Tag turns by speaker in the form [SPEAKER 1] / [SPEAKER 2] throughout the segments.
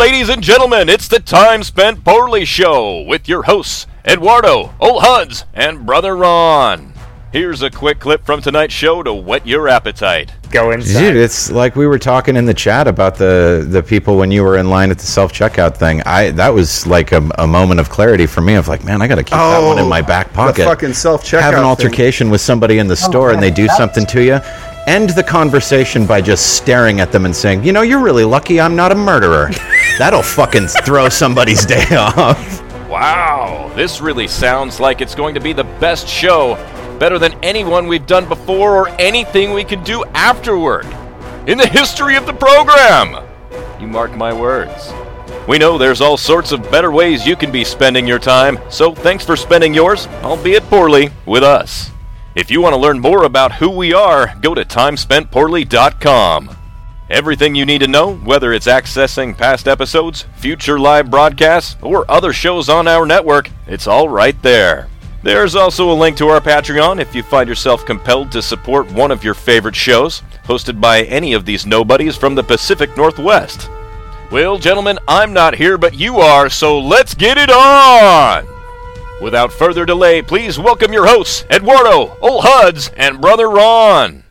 [SPEAKER 1] ladies and gentlemen, it's the Time Spent Poorly Show with your hosts, Eduardo, Old Huds, and Brother Ron. Here's a quick clip from tonight's show to whet your appetite.
[SPEAKER 2] Go inside.
[SPEAKER 3] Dude, it's like we were talking in the chat about the people when you were in line at the self-checkout thing. That was like a moment of clarity for me of like, man, I got to keep that one in my back pocket.
[SPEAKER 4] The fucking self-checkout
[SPEAKER 3] Have an altercation
[SPEAKER 4] thing
[SPEAKER 3] with somebody in the store and they do something to you. End the conversation by just staring at them and saying, you know, you're really lucky I'm not a murderer. That'll fucking throw somebody's day off.
[SPEAKER 1] Wow, this really sounds like it's going to be the best show. Better than anyone we've done before or anything we can do afterward. In the history of the program. You mark my words. We know there's all sorts of better ways you can be spending your time, so thanks for spending yours, albeit poorly, with us. If you want to learn more about who we are, go to timespentpoorly.com. Everything you need to know, whether it's accessing past episodes, future live broadcasts, or other shows on our network, it's all right there. There's also a link to our Patreon if you find yourself compelled to support one of your favorite shows, hosted by any of these nobodies from the Pacific Northwest. Well, gentlemen, I'm not here, but you are, so let's get it on! Without further delay, please welcome your hosts, Eduardo, Old Huds, and Brother Ron.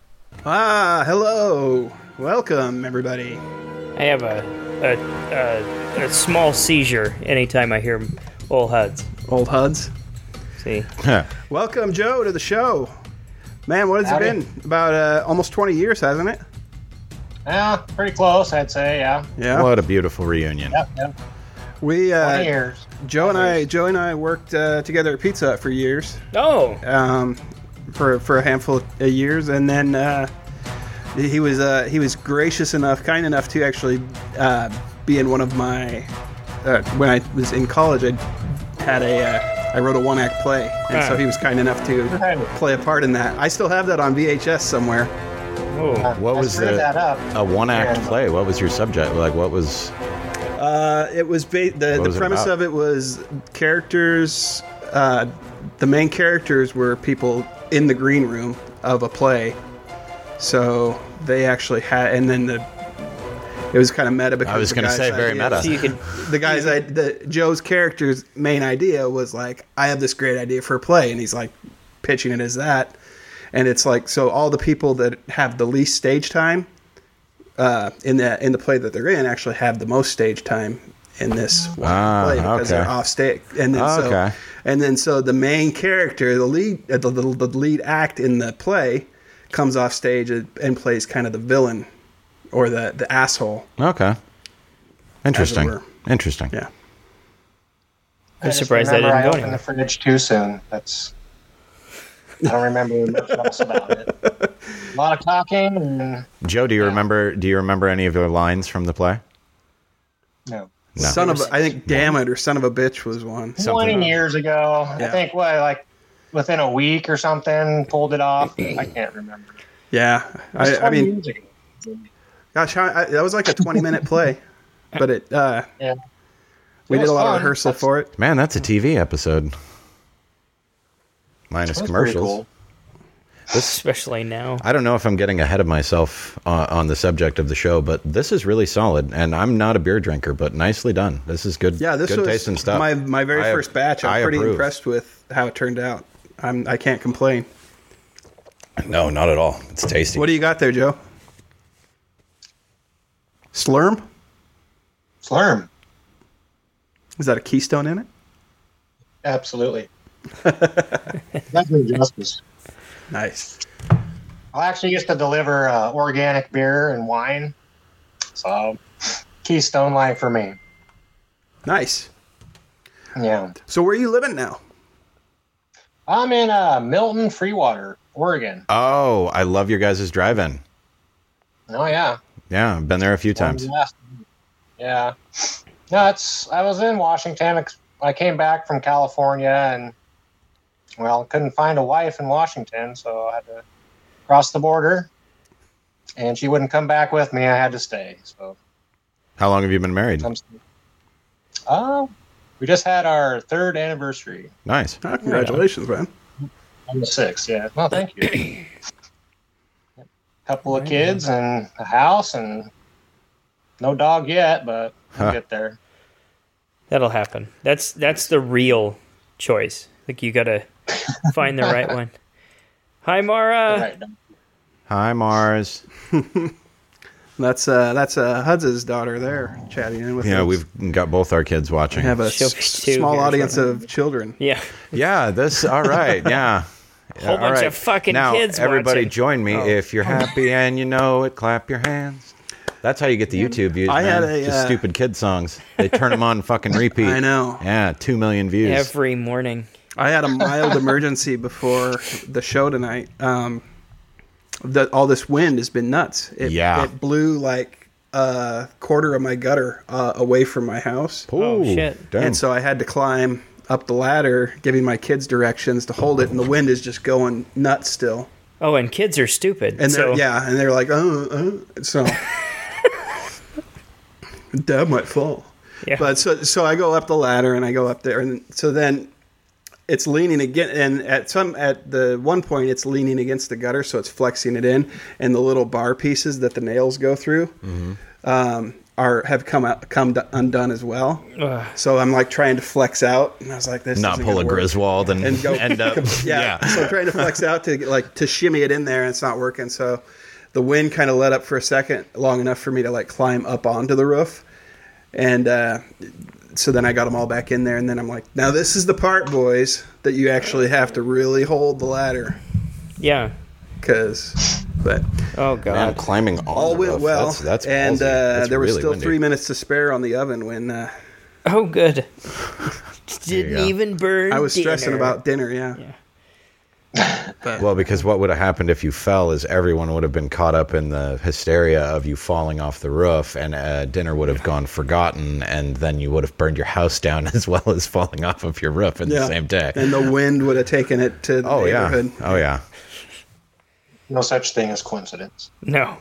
[SPEAKER 4] Hello. Welcome, everybody.
[SPEAKER 2] I have a small seizure anytime I hear Old Huds.
[SPEAKER 4] Old Huds.
[SPEAKER 2] See?
[SPEAKER 4] Welcome, Joe, to the show. Man, what has it been? About almost 20 years, hasn't it?
[SPEAKER 5] Yeah, pretty close, I'd say, yeah.
[SPEAKER 4] Yeah.
[SPEAKER 3] What a beautiful reunion.
[SPEAKER 5] Yep.
[SPEAKER 4] We
[SPEAKER 5] 20 years.
[SPEAKER 4] Joe and I worked together at Pizza Hut for years.
[SPEAKER 2] Oh.
[SPEAKER 4] For a handful of years, and then he was gracious enough, kind enough to actually be in one of my. When I was in college, I wrote a one-act play, and so he was kind enough to play a part in that. I still have that on VHS somewhere.
[SPEAKER 2] Oh.
[SPEAKER 3] What was a one-act play? What was your subject? Like, what was...
[SPEAKER 4] It was the premise of it was characters. The main characters were people in the green room of a play, so they actually had, and then it was kind of meta because
[SPEAKER 3] I was going to say very meta.
[SPEAKER 4] So Joe's character's main idea was like, I have this great idea for a play, and he's like pitching it as that, and it's like, so all the people that have the least stage time in the play that they're in actually have the most stage time in this play because they're off stage, and then so the main character, the lead act in the play, comes off stage and plays kind of the villain or the asshole.
[SPEAKER 3] Okay, interesting. Interesting.
[SPEAKER 4] Yeah.
[SPEAKER 2] I'm surprised I didn't go
[SPEAKER 5] opened
[SPEAKER 2] anywhere.
[SPEAKER 5] the fridge too soon. I don't remember much else about it. A lot of talking. And,
[SPEAKER 3] Joe, do you remember any of your lines from the play?
[SPEAKER 5] No.
[SPEAKER 4] I think "damn it" or "son of a bitch" was one.
[SPEAKER 5] 20 years ago.
[SPEAKER 4] Yeah.
[SPEAKER 5] I think like within a week or something, pulled it off. I can't remember.
[SPEAKER 4] Yeah, I mean,
[SPEAKER 5] years ago.
[SPEAKER 4] gosh, that was like a 20-minute play, but we did a lot of rehearsal for it.
[SPEAKER 3] Man, that's a TV episode. Minus commercials.
[SPEAKER 5] Cool.
[SPEAKER 2] Especially now.
[SPEAKER 3] I don't know if I'm getting ahead of myself on the subject of the show, but this is really solid. And I'm not a beer drinker, but nicely done. This is good.
[SPEAKER 4] Yeah, this
[SPEAKER 3] good
[SPEAKER 4] was
[SPEAKER 3] tasting stuff.
[SPEAKER 4] my very first batch. I'm pretty impressed with how it turned out. I can't complain.
[SPEAKER 3] No, not at all. It's tasty.
[SPEAKER 4] What do you got there, Joe? Slurm?
[SPEAKER 5] Slurm.
[SPEAKER 4] Is that a Keystone in it?
[SPEAKER 5] Absolutely. That's injustice.
[SPEAKER 4] Nice.
[SPEAKER 5] I actually used to deliver organic beer and wine, so Keystone line for me.
[SPEAKER 4] Nice.
[SPEAKER 5] Yeah.
[SPEAKER 4] So where are you living now?
[SPEAKER 5] I'm in Milton, Freewater, Oregon.
[SPEAKER 3] Oh, I love your guys' drive-in.
[SPEAKER 5] Oh, yeah.
[SPEAKER 3] Yeah, I've been there a few times.
[SPEAKER 5] Yeah. No, I was in Washington. I came back from California and, well, couldn't find a wife in Washington, so I had to cross the border. And she wouldn't come back with me. I had to stay. So,
[SPEAKER 3] How long have you been married?
[SPEAKER 5] We just had our 3rd anniversary.
[SPEAKER 3] Nice.
[SPEAKER 4] Oh, congratulations, man.
[SPEAKER 5] On the 6th, yeah. Well, thank you. Couple of kids and a house and No dog yet, but we'll get there.
[SPEAKER 2] That'll happen. That's the real choice. Like, you gotta find the right one. Hi, Mara.
[SPEAKER 5] Right.
[SPEAKER 3] Hi, Mars.
[SPEAKER 4] That's Huds's daughter there chatting in with us.
[SPEAKER 3] Yeah, we've got both our kids watching.
[SPEAKER 4] We have a
[SPEAKER 2] She'll be two
[SPEAKER 4] small
[SPEAKER 2] here
[SPEAKER 4] audience
[SPEAKER 2] shortly.
[SPEAKER 4] of children.
[SPEAKER 2] Yeah.
[SPEAKER 3] Yeah, this, all right, yeah.
[SPEAKER 2] Whole bunch of fucking
[SPEAKER 3] now,
[SPEAKER 2] kids
[SPEAKER 3] everybody
[SPEAKER 2] watching.
[SPEAKER 3] join me.
[SPEAKER 2] Oh.
[SPEAKER 3] If you're happy and you know it, clap your hands. That's how you get the YouTube views,
[SPEAKER 4] I
[SPEAKER 3] man.
[SPEAKER 4] had a,
[SPEAKER 3] Just stupid kid songs. They turn them on fucking repeat.
[SPEAKER 4] I know.
[SPEAKER 3] Yeah, 2 million views.
[SPEAKER 2] Every morning.
[SPEAKER 4] I had a mild emergency before the show tonight. All this wind has been nuts. It blew like a quarter of my gutter away from my house.
[SPEAKER 2] Oh, shit.
[SPEAKER 3] Damn.
[SPEAKER 4] And so I had to climb up the ladder, giving my kids directions to hold it, and the wind is just going nuts still.
[SPEAKER 2] Oh, and kids are stupid.
[SPEAKER 4] And
[SPEAKER 2] so
[SPEAKER 4] they're like, so Dad might fall.
[SPEAKER 2] Yeah.
[SPEAKER 4] But so I go up the ladder and I go up there, and so then it's leaning again, and at the one point it's leaning against the gutter, so it's flexing it in, and the little bar pieces that the nails go through have come undone as well.
[SPEAKER 2] Ugh.
[SPEAKER 4] So I'm like trying to flex out, and I was like, this
[SPEAKER 3] Not
[SPEAKER 4] isn't
[SPEAKER 3] pull a
[SPEAKER 4] gonna work.
[SPEAKER 3] Griswold and
[SPEAKER 4] go
[SPEAKER 3] end up.
[SPEAKER 4] yeah. So I'm trying to flex out to shimmy it in there, and it's not working. So the wind kind of let up for a second, long enough for me to like climb up onto the roof, and so then I got them all back in there, and then I'm like, now this is the part, boys, that you actually have to really hold the ladder,
[SPEAKER 2] yeah.
[SPEAKER 4] but
[SPEAKER 2] Oh,
[SPEAKER 3] Man,
[SPEAKER 2] God.
[SPEAKER 3] climbing on
[SPEAKER 4] all
[SPEAKER 3] the
[SPEAKER 4] went
[SPEAKER 3] roof,
[SPEAKER 4] well,
[SPEAKER 3] that's
[SPEAKER 4] and
[SPEAKER 3] ballsy. That's
[SPEAKER 4] there was
[SPEAKER 3] really
[SPEAKER 4] still
[SPEAKER 3] windy.
[SPEAKER 4] 3 minutes to spare on the oven when
[SPEAKER 2] Oh, good.
[SPEAKER 3] you
[SPEAKER 2] Didn't
[SPEAKER 3] go.
[SPEAKER 2] even burn
[SPEAKER 4] I was stressing
[SPEAKER 2] dinner.
[SPEAKER 4] about dinner. Yeah.
[SPEAKER 3] Well, because what would have happened if you fell is everyone would have been caught up in the hysteria of you falling off the roof, and dinner would have gone forgotten, and then you would have burned your house down as well as falling off of your roof in the same day.
[SPEAKER 4] And the wind would have taken it to the
[SPEAKER 3] Oh, yeah.
[SPEAKER 4] neighborhood.
[SPEAKER 3] Oh, yeah.
[SPEAKER 5] No such thing as coincidence.
[SPEAKER 2] No.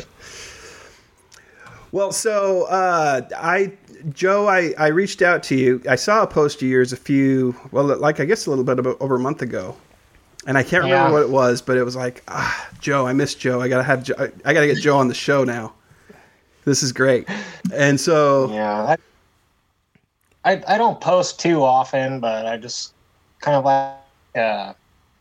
[SPEAKER 4] Well, so Joe, I reached out to you. I saw a post of yours I guess a little bit over a month ago, and I can't remember what it was, but it was like, Joe, I miss Joe. I gotta get Joe on the show now. This is great. And so
[SPEAKER 5] Yeah, I don't post too often, but I just kind of like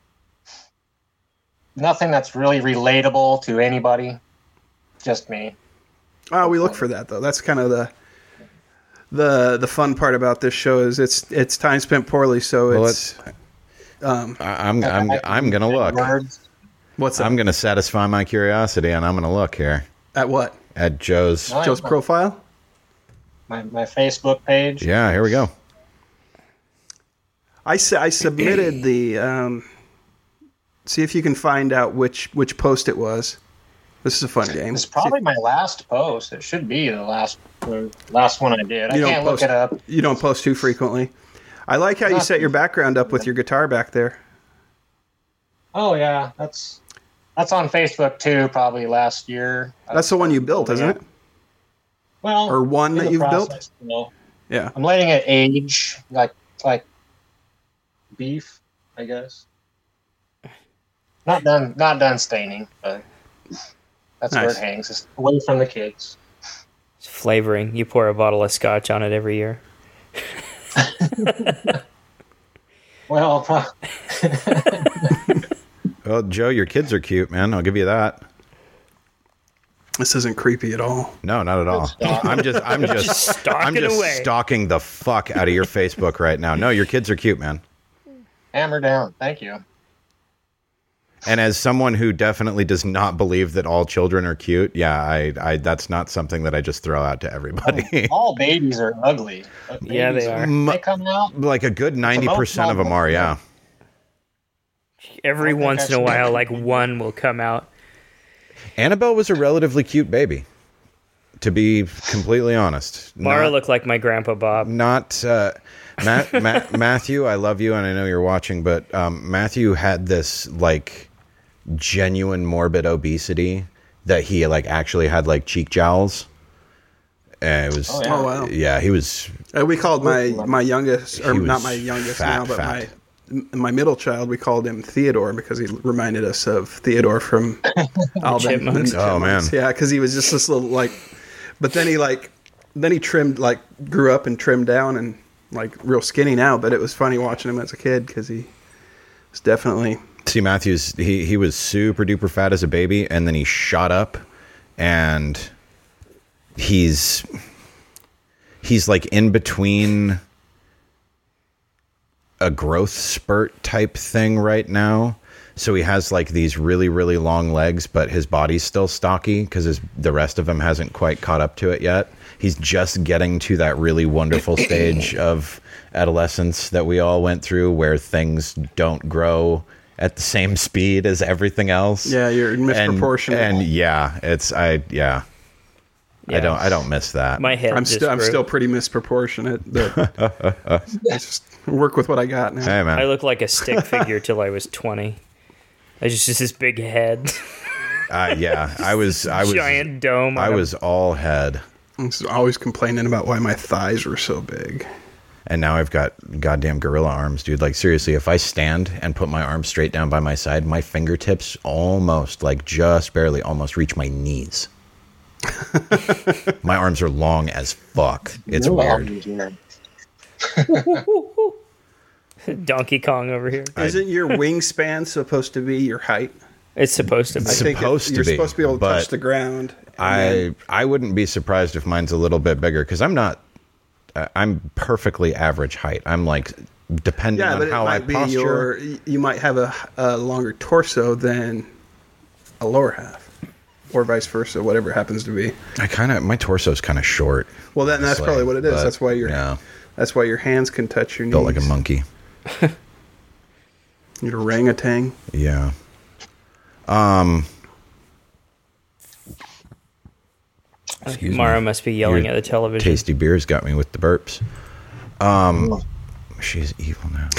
[SPEAKER 5] nothing that's really relatable to anybody. Just me.
[SPEAKER 4] we look for that though. That's kind of the fun part about this show is it's time spent poorly. So
[SPEAKER 3] Well,
[SPEAKER 4] it's
[SPEAKER 3] I'm gonna look.
[SPEAKER 5] Words.
[SPEAKER 4] what's that?
[SPEAKER 3] I'm gonna satisfy my curiosity, and I'm gonna look here
[SPEAKER 4] At what?
[SPEAKER 3] at Joe's.
[SPEAKER 5] No.
[SPEAKER 4] Joe's profile?
[SPEAKER 5] My Facebook page.
[SPEAKER 3] Yeah, here we go.
[SPEAKER 4] I submitted the see if you can find out which post it was. This is a fun game.
[SPEAKER 5] It's probably my last post. It should be the last one I did. I
[SPEAKER 4] You don't
[SPEAKER 5] can't look
[SPEAKER 4] post-
[SPEAKER 5] it up.
[SPEAKER 4] You don't post too frequently. I like how you set your background up with your guitar back there.
[SPEAKER 5] Oh yeah, that's on Facebook too. Probably last year.
[SPEAKER 4] That's the one you built, isn't it?
[SPEAKER 5] Well,
[SPEAKER 4] Or one
[SPEAKER 5] in
[SPEAKER 4] that
[SPEAKER 5] the
[SPEAKER 4] you've built?
[SPEAKER 5] process, you know.
[SPEAKER 4] Yeah.
[SPEAKER 5] I'm letting it age like beef, I guess. Not done staining, but that's where
[SPEAKER 4] Nice.
[SPEAKER 5] it hangs. It's away from the kids.
[SPEAKER 2] It's flavoring. You pour a bottle of scotch on it every year.
[SPEAKER 5] Well,
[SPEAKER 3] Well, Joe, your kids are cute, man. I'll give you that.
[SPEAKER 4] This isn't creepy at all.
[SPEAKER 3] No, not at all. I'm just
[SPEAKER 2] stalking away.
[SPEAKER 3] stalking the fuck out of your Facebook right now. No, your kids are cute, man.
[SPEAKER 5] hammer down. Thank you.
[SPEAKER 3] And as someone who definitely does not believe that all children are cute, yeah, I that's not something that I just throw out to everybody.
[SPEAKER 5] All babies are ugly.
[SPEAKER 2] Yeah, they are.
[SPEAKER 5] They come out.
[SPEAKER 3] Like a good 90% of them are, yeah.
[SPEAKER 2] Every
[SPEAKER 5] think
[SPEAKER 2] once in a
[SPEAKER 5] that's-
[SPEAKER 2] while, like one will come out.
[SPEAKER 3] Annabelle was a relatively cute baby, to be completely honest.
[SPEAKER 2] Mara looked like my grandpa Bob.
[SPEAKER 3] Not Matthew, I love you and I know you're watching, but Matthew had this like genuine morbid obesity that he like actually had like cheek jowls. And it was
[SPEAKER 4] Oh, wow.
[SPEAKER 3] yeah, he was
[SPEAKER 4] We called my youngest, or
[SPEAKER 3] He was
[SPEAKER 4] not my youngest
[SPEAKER 3] fat,
[SPEAKER 4] now, but
[SPEAKER 3] fat.
[SPEAKER 4] my middle child, we called him Theodore because he reminded us of Theodore from Alvin.
[SPEAKER 2] Chipmunks.
[SPEAKER 3] Oh, man.
[SPEAKER 4] Yeah, because he was just this little like But then he trimmed, like, grew up and trimmed down and, like, real skinny now. But it was funny watching him as a kid because he was definitely...
[SPEAKER 3] See, Matthews, he was super duper fat as a baby, and then he shot up, and he's like in between a growth spurt type thing right now. So he has like these really, really long legs, but his body's still stocky because the rest of him hasn't quite caught up to it yet. He's just getting to that really wonderful stage of adolescence that we all went through where things don't grow at the same speed as everything else.
[SPEAKER 4] Yeah, you're misproportionate.
[SPEAKER 3] And yeah,
[SPEAKER 2] Yeah.
[SPEAKER 3] I don't miss that.
[SPEAKER 2] My head.
[SPEAKER 4] I'm still pretty misproportionate. I just work with what I got now.
[SPEAKER 3] Hey, man.
[SPEAKER 2] I look like a stick figure till I was 20. I just this big head.
[SPEAKER 3] Yeah, I was
[SPEAKER 2] giant dome.
[SPEAKER 3] I was all head.
[SPEAKER 4] I'm always complaining about why my thighs were so big.
[SPEAKER 3] And now I've got goddamn gorilla arms, dude. Like, seriously, if I stand and put my arms straight down by my side, my fingertips almost, like, just barely almost reach my knees. My arms are long as fuck. It's weird.
[SPEAKER 2] Donkey Kong over here.
[SPEAKER 4] Isn't your wingspan supposed to be your height?
[SPEAKER 2] It's supposed to be.
[SPEAKER 4] I think you're supposed to be able to touch the ground.
[SPEAKER 3] I wouldn't be surprised if mine's a little bit bigger because I'm perfectly average height. I'm like, depending on how I posture.
[SPEAKER 4] You might have a longer torso than a lower half, or vice versa, whatever it happens to be.
[SPEAKER 3] My torso's kind of short.
[SPEAKER 4] Well, that's probably what it is. That's why that's why your hands can touch your knees.
[SPEAKER 3] Built like a monkey.
[SPEAKER 4] You're orangutan.
[SPEAKER 3] Yeah.
[SPEAKER 2] Mara must be yelling at the television.
[SPEAKER 3] Tasty beers got me with the burps. She's evil now.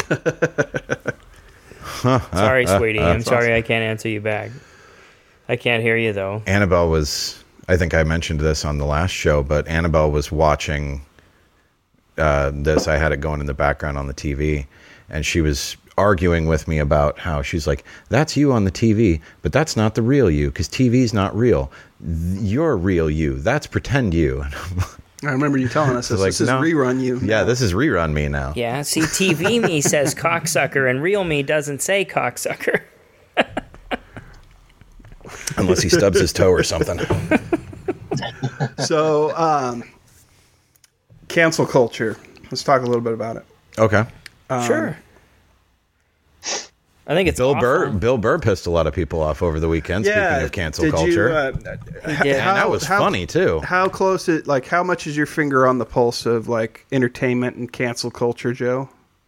[SPEAKER 2] Sorry, sweetie. I'm sorry I can't answer you back. I can't hear you, though.
[SPEAKER 3] Annabelle was... I think I mentioned this on the last show, but Annabelle was watching this. I had it going in the background on the TV, and she was arguing with me about how she's like, that's you on the TV, but that's not the real you, because TV's not real. You're real you. That's pretend you.
[SPEAKER 4] I remember you telling us this.
[SPEAKER 3] Like,
[SPEAKER 4] this is rerun you.
[SPEAKER 3] Yeah, this is rerun me now.
[SPEAKER 2] Yeah, see, TV me says cocksucker, and real me doesn't say cocksucker.
[SPEAKER 3] Unless he stubs his toe or something.
[SPEAKER 4] So, cancel culture. Let's talk a little bit about it.
[SPEAKER 3] Okay.
[SPEAKER 2] Sure. I think it's
[SPEAKER 3] Bill
[SPEAKER 2] awful.
[SPEAKER 3] Burr. Bill Burr pissed a lot of people off over the weekend. Speaking of cancel culture,
[SPEAKER 2] He did.
[SPEAKER 3] and that was funny too.
[SPEAKER 4] How close it? Like, how much is your finger on the pulse of like entertainment and cancel culture, Joe?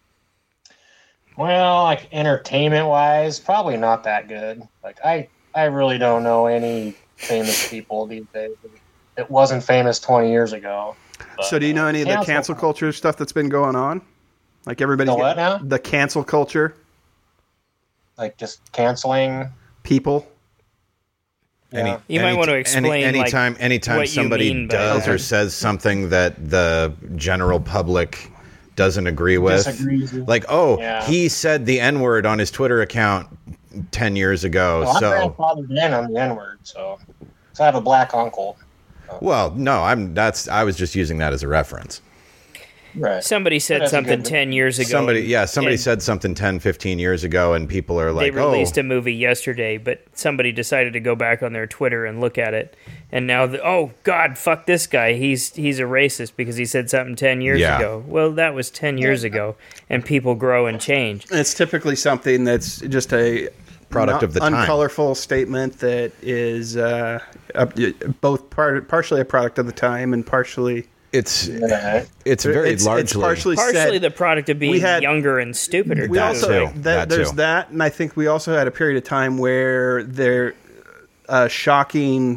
[SPEAKER 5] Well, like entertainment wise, probably not that good. Like I really don't know any famous people these days. It wasn't famous 20 years ago. But,
[SPEAKER 4] so do you know any of the cancel culture stuff that's been going on? Like everybody's
[SPEAKER 5] The what now?
[SPEAKER 4] The cancel culture.
[SPEAKER 5] Like just canceling
[SPEAKER 4] people.
[SPEAKER 5] Yeah.
[SPEAKER 2] You might want to explain
[SPEAKER 3] anytime
[SPEAKER 2] what
[SPEAKER 3] somebody
[SPEAKER 2] you mean by
[SPEAKER 3] does
[SPEAKER 2] that.
[SPEAKER 3] or says something that the general public doesn't agree with.
[SPEAKER 5] Disagrees with.
[SPEAKER 3] Like, he said the N-word on his Twitter account 10 years ago.
[SPEAKER 5] Well,
[SPEAKER 3] so
[SPEAKER 5] I'm grandfathered in on the N-word, so I have a black uncle.
[SPEAKER 3] well, no, I was just using that as a reference.
[SPEAKER 5] Right.
[SPEAKER 2] Somebody said
[SPEAKER 5] That's a
[SPEAKER 2] something
[SPEAKER 5] good-
[SPEAKER 2] 10 years ago.
[SPEAKER 3] Somebody
[SPEAKER 2] and
[SPEAKER 3] said something 10, 15 years ago, and people are
[SPEAKER 2] They
[SPEAKER 3] like,
[SPEAKER 2] released a movie yesterday, but somebody decided to go back on their Twitter and look at it. And now, God, fuck this guy. He's a racist because he said something 10 years ago. Well, that was 10 years ago, and people grow and change.
[SPEAKER 4] It's typically something that's just a
[SPEAKER 3] Product of the time.
[SPEAKER 4] uncolorful statement that is both partially a product of the time and partially
[SPEAKER 3] it's
[SPEAKER 5] Right.
[SPEAKER 3] very
[SPEAKER 4] it's
[SPEAKER 3] largely
[SPEAKER 4] partially
[SPEAKER 2] Partially
[SPEAKER 4] said,
[SPEAKER 2] the product of being
[SPEAKER 4] had-
[SPEAKER 2] younger and stupider.
[SPEAKER 4] we
[SPEAKER 2] too.
[SPEAKER 4] also
[SPEAKER 3] too. That
[SPEAKER 4] there's
[SPEAKER 3] too.
[SPEAKER 4] that, and I think we also had a period of time where there shocking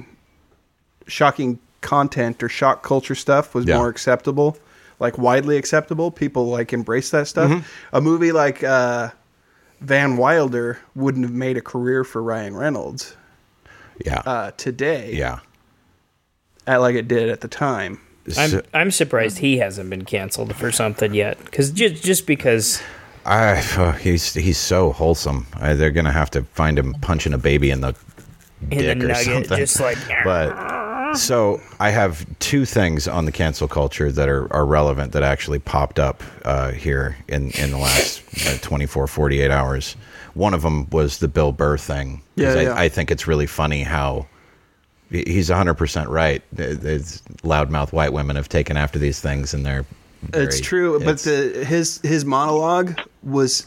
[SPEAKER 4] content or shock culture stuff was more acceptable, like widely acceptable. People like embrace that stuff.
[SPEAKER 3] Mm-hmm.
[SPEAKER 4] A movie like Van Wilder wouldn't have made a career for Ryan Reynolds today, like it did at the time.
[SPEAKER 2] I'm surprised he hasn't been canceled for something yet. Because just because
[SPEAKER 3] he's so wholesome. They're gonna have to find him punching a baby in the dick
[SPEAKER 2] in the
[SPEAKER 3] or
[SPEAKER 2] nugget,
[SPEAKER 3] something.
[SPEAKER 2] just like
[SPEAKER 3] But So I have two things on the cancel culture that are relevant that actually popped up here in the last 24, 48 hours. One of them was the Bill Burr thing. I think it's really funny how he's 100% right. Loudmouth white women have taken after these things, and they're
[SPEAKER 4] it's true. But his monologue was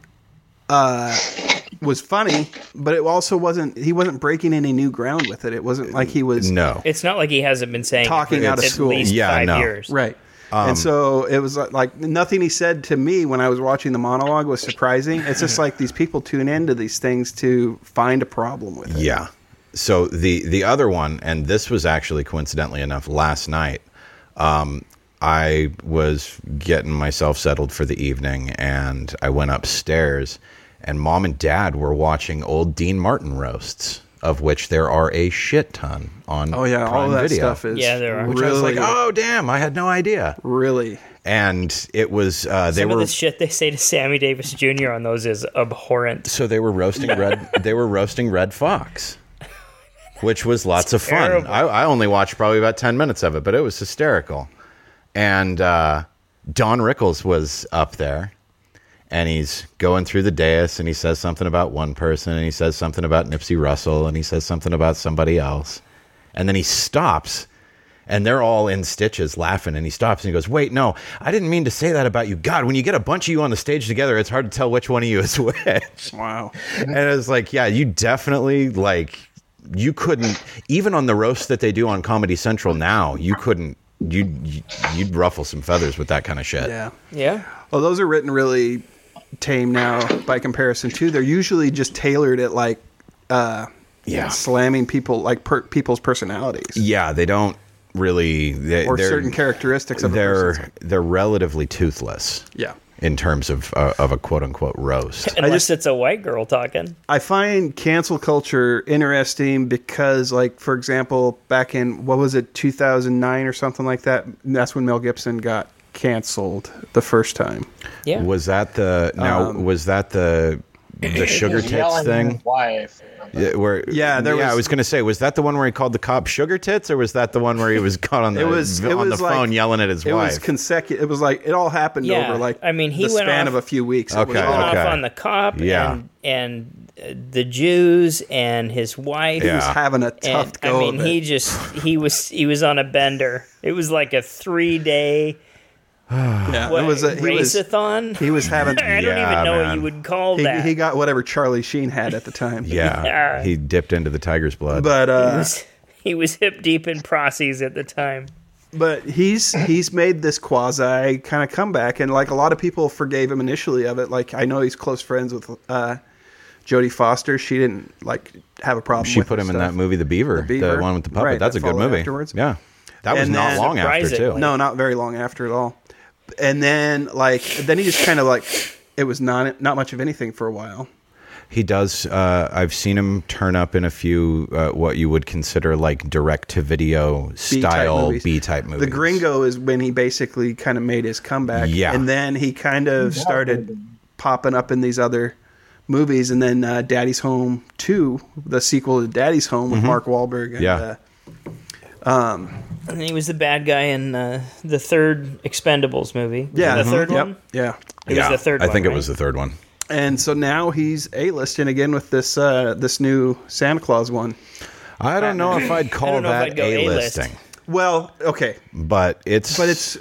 [SPEAKER 4] funny, but it also wasn't. He wasn't breaking any new ground with it. It wasn't like he was.
[SPEAKER 3] No,
[SPEAKER 2] it's not like he hasn't been saying
[SPEAKER 4] talking out of school.
[SPEAKER 2] At least 5 years,
[SPEAKER 4] right? And so it was like nothing he said to me when I was watching the monologue was surprising. It's just like these people tune into these things to find a problem with it.
[SPEAKER 3] Yeah. So the other one, and this was actually coincidentally enough last night, I was getting myself settled for the evening, and I went upstairs, and Mom and Dad were watching old Dean Martin roasts, of which there are a shit ton on Prime
[SPEAKER 4] all that
[SPEAKER 3] Video.
[SPEAKER 4] Stuff is
[SPEAKER 2] there are.
[SPEAKER 3] Which I was like, oh, damn, I had no idea.
[SPEAKER 4] Really?
[SPEAKER 3] And it was
[SPEAKER 2] some of the shit they say to Sammy Davis Jr. on those is abhorrent.
[SPEAKER 3] So they were roasting Red Fox, which was lots of fun. I only watched probably about 10 minutes of it, but it was hysterical. And Don Rickles was up there, and he's going through the dais, and he says something about one person, and he says something about Nipsey Russell, and he says something about somebody else. And then he stops, and they're all in stitches laughing, and he stops and he goes, wait, no, I didn't mean to say that about you. God, when you get a bunch of you on the stage together, it's hard to tell which one of you is which.
[SPEAKER 4] Wow.
[SPEAKER 3] And it was like, yeah, you definitely, like, you couldn't, even on the roast that they do on Comedy Central now, you couldn't, you'd ruffle some feathers with that kind of shit.
[SPEAKER 2] Yeah.
[SPEAKER 4] Well, those are written really tame now by comparison too. They're usually just tailored at like slamming people, like people's personalities.
[SPEAKER 3] Yeah, they don't really
[SPEAKER 4] or certain characteristics of
[SPEAKER 3] they're relatively toothless.
[SPEAKER 4] Yeah.
[SPEAKER 3] In terms of a quote unquote roast.
[SPEAKER 2] Unless it's a white girl talking.
[SPEAKER 4] I find cancel culture interesting because, like, for example, back in, 2009 or something like that, that's when Mel Gibson got canceled the first time.
[SPEAKER 2] Yeah.
[SPEAKER 3] Was that the sugar tits thing?
[SPEAKER 5] Wife.
[SPEAKER 3] I was going to say, was that the one where he called the cop sugar tits, or was that the one where he was caught on the phone yelling at his wife?
[SPEAKER 4] It was consecutive. It was like it all happened over
[SPEAKER 2] he
[SPEAKER 4] the
[SPEAKER 2] went
[SPEAKER 4] span
[SPEAKER 2] off,
[SPEAKER 4] of a few weeks.
[SPEAKER 2] He went off on the cop and the Jews and his wife.
[SPEAKER 4] He was having a tough go.
[SPEAKER 2] I mean, he was on a bender. It was like a 3-day.
[SPEAKER 4] It was a
[SPEAKER 2] race-a-thon.
[SPEAKER 4] He was having.
[SPEAKER 2] I don't even know what you would call that.
[SPEAKER 4] He got whatever Charlie Sheen had at the time.
[SPEAKER 3] He dipped into the tiger's blood.
[SPEAKER 4] But
[SPEAKER 2] he was hip deep in Prossies at the time.
[SPEAKER 4] But he's made this quasi kind of comeback, and like a lot of people forgave him initially of it. Like I know he's close friends with Jodie Foster. She didn't like have a problem.
[SPEAKER 3] She put him in that movie, The Beaver, the one with the puppet.
[SPEAKER 4] Right,
[SPEAKER 3] that's a good movie.
[SPEAKER 4] Afterwards.
[SPEAKER 3] Yeah, that was not long after too.
[SPEAKER 4] No, not very long after at all. And then he just kind of like it was not much of anything for a while.
[SPEAKER 3] He does. I've seen him turn up in a few what you would consider like direct-to-video style B-type movies.
[SPEAKER 4] The Gringo is when he basically kind of made his comeback.
[SPEAKER 3] Yeah,
[SPEAKER 4] and then he kind of started popping up in these other movies, and then Daddy's Home 2, the sequel to Daddy's Home with Mark Wahlberg. And,
[SPEAKER 2] and he was the bad guy in the third Expendables movie. The third one?
[SPEAKER 4] Yeah.
[SPEAKER 2] It was the third one,
[SPEAKER 3] I think it was the third one.
[SPEAKER 4] And so now he's A-listing again with this new Santa Claus one.
[SPEAKER 3] I don't know if I'd call that A-listing.
[SPEAKER 4] Well, okay.
[SPEAKER 3] But it is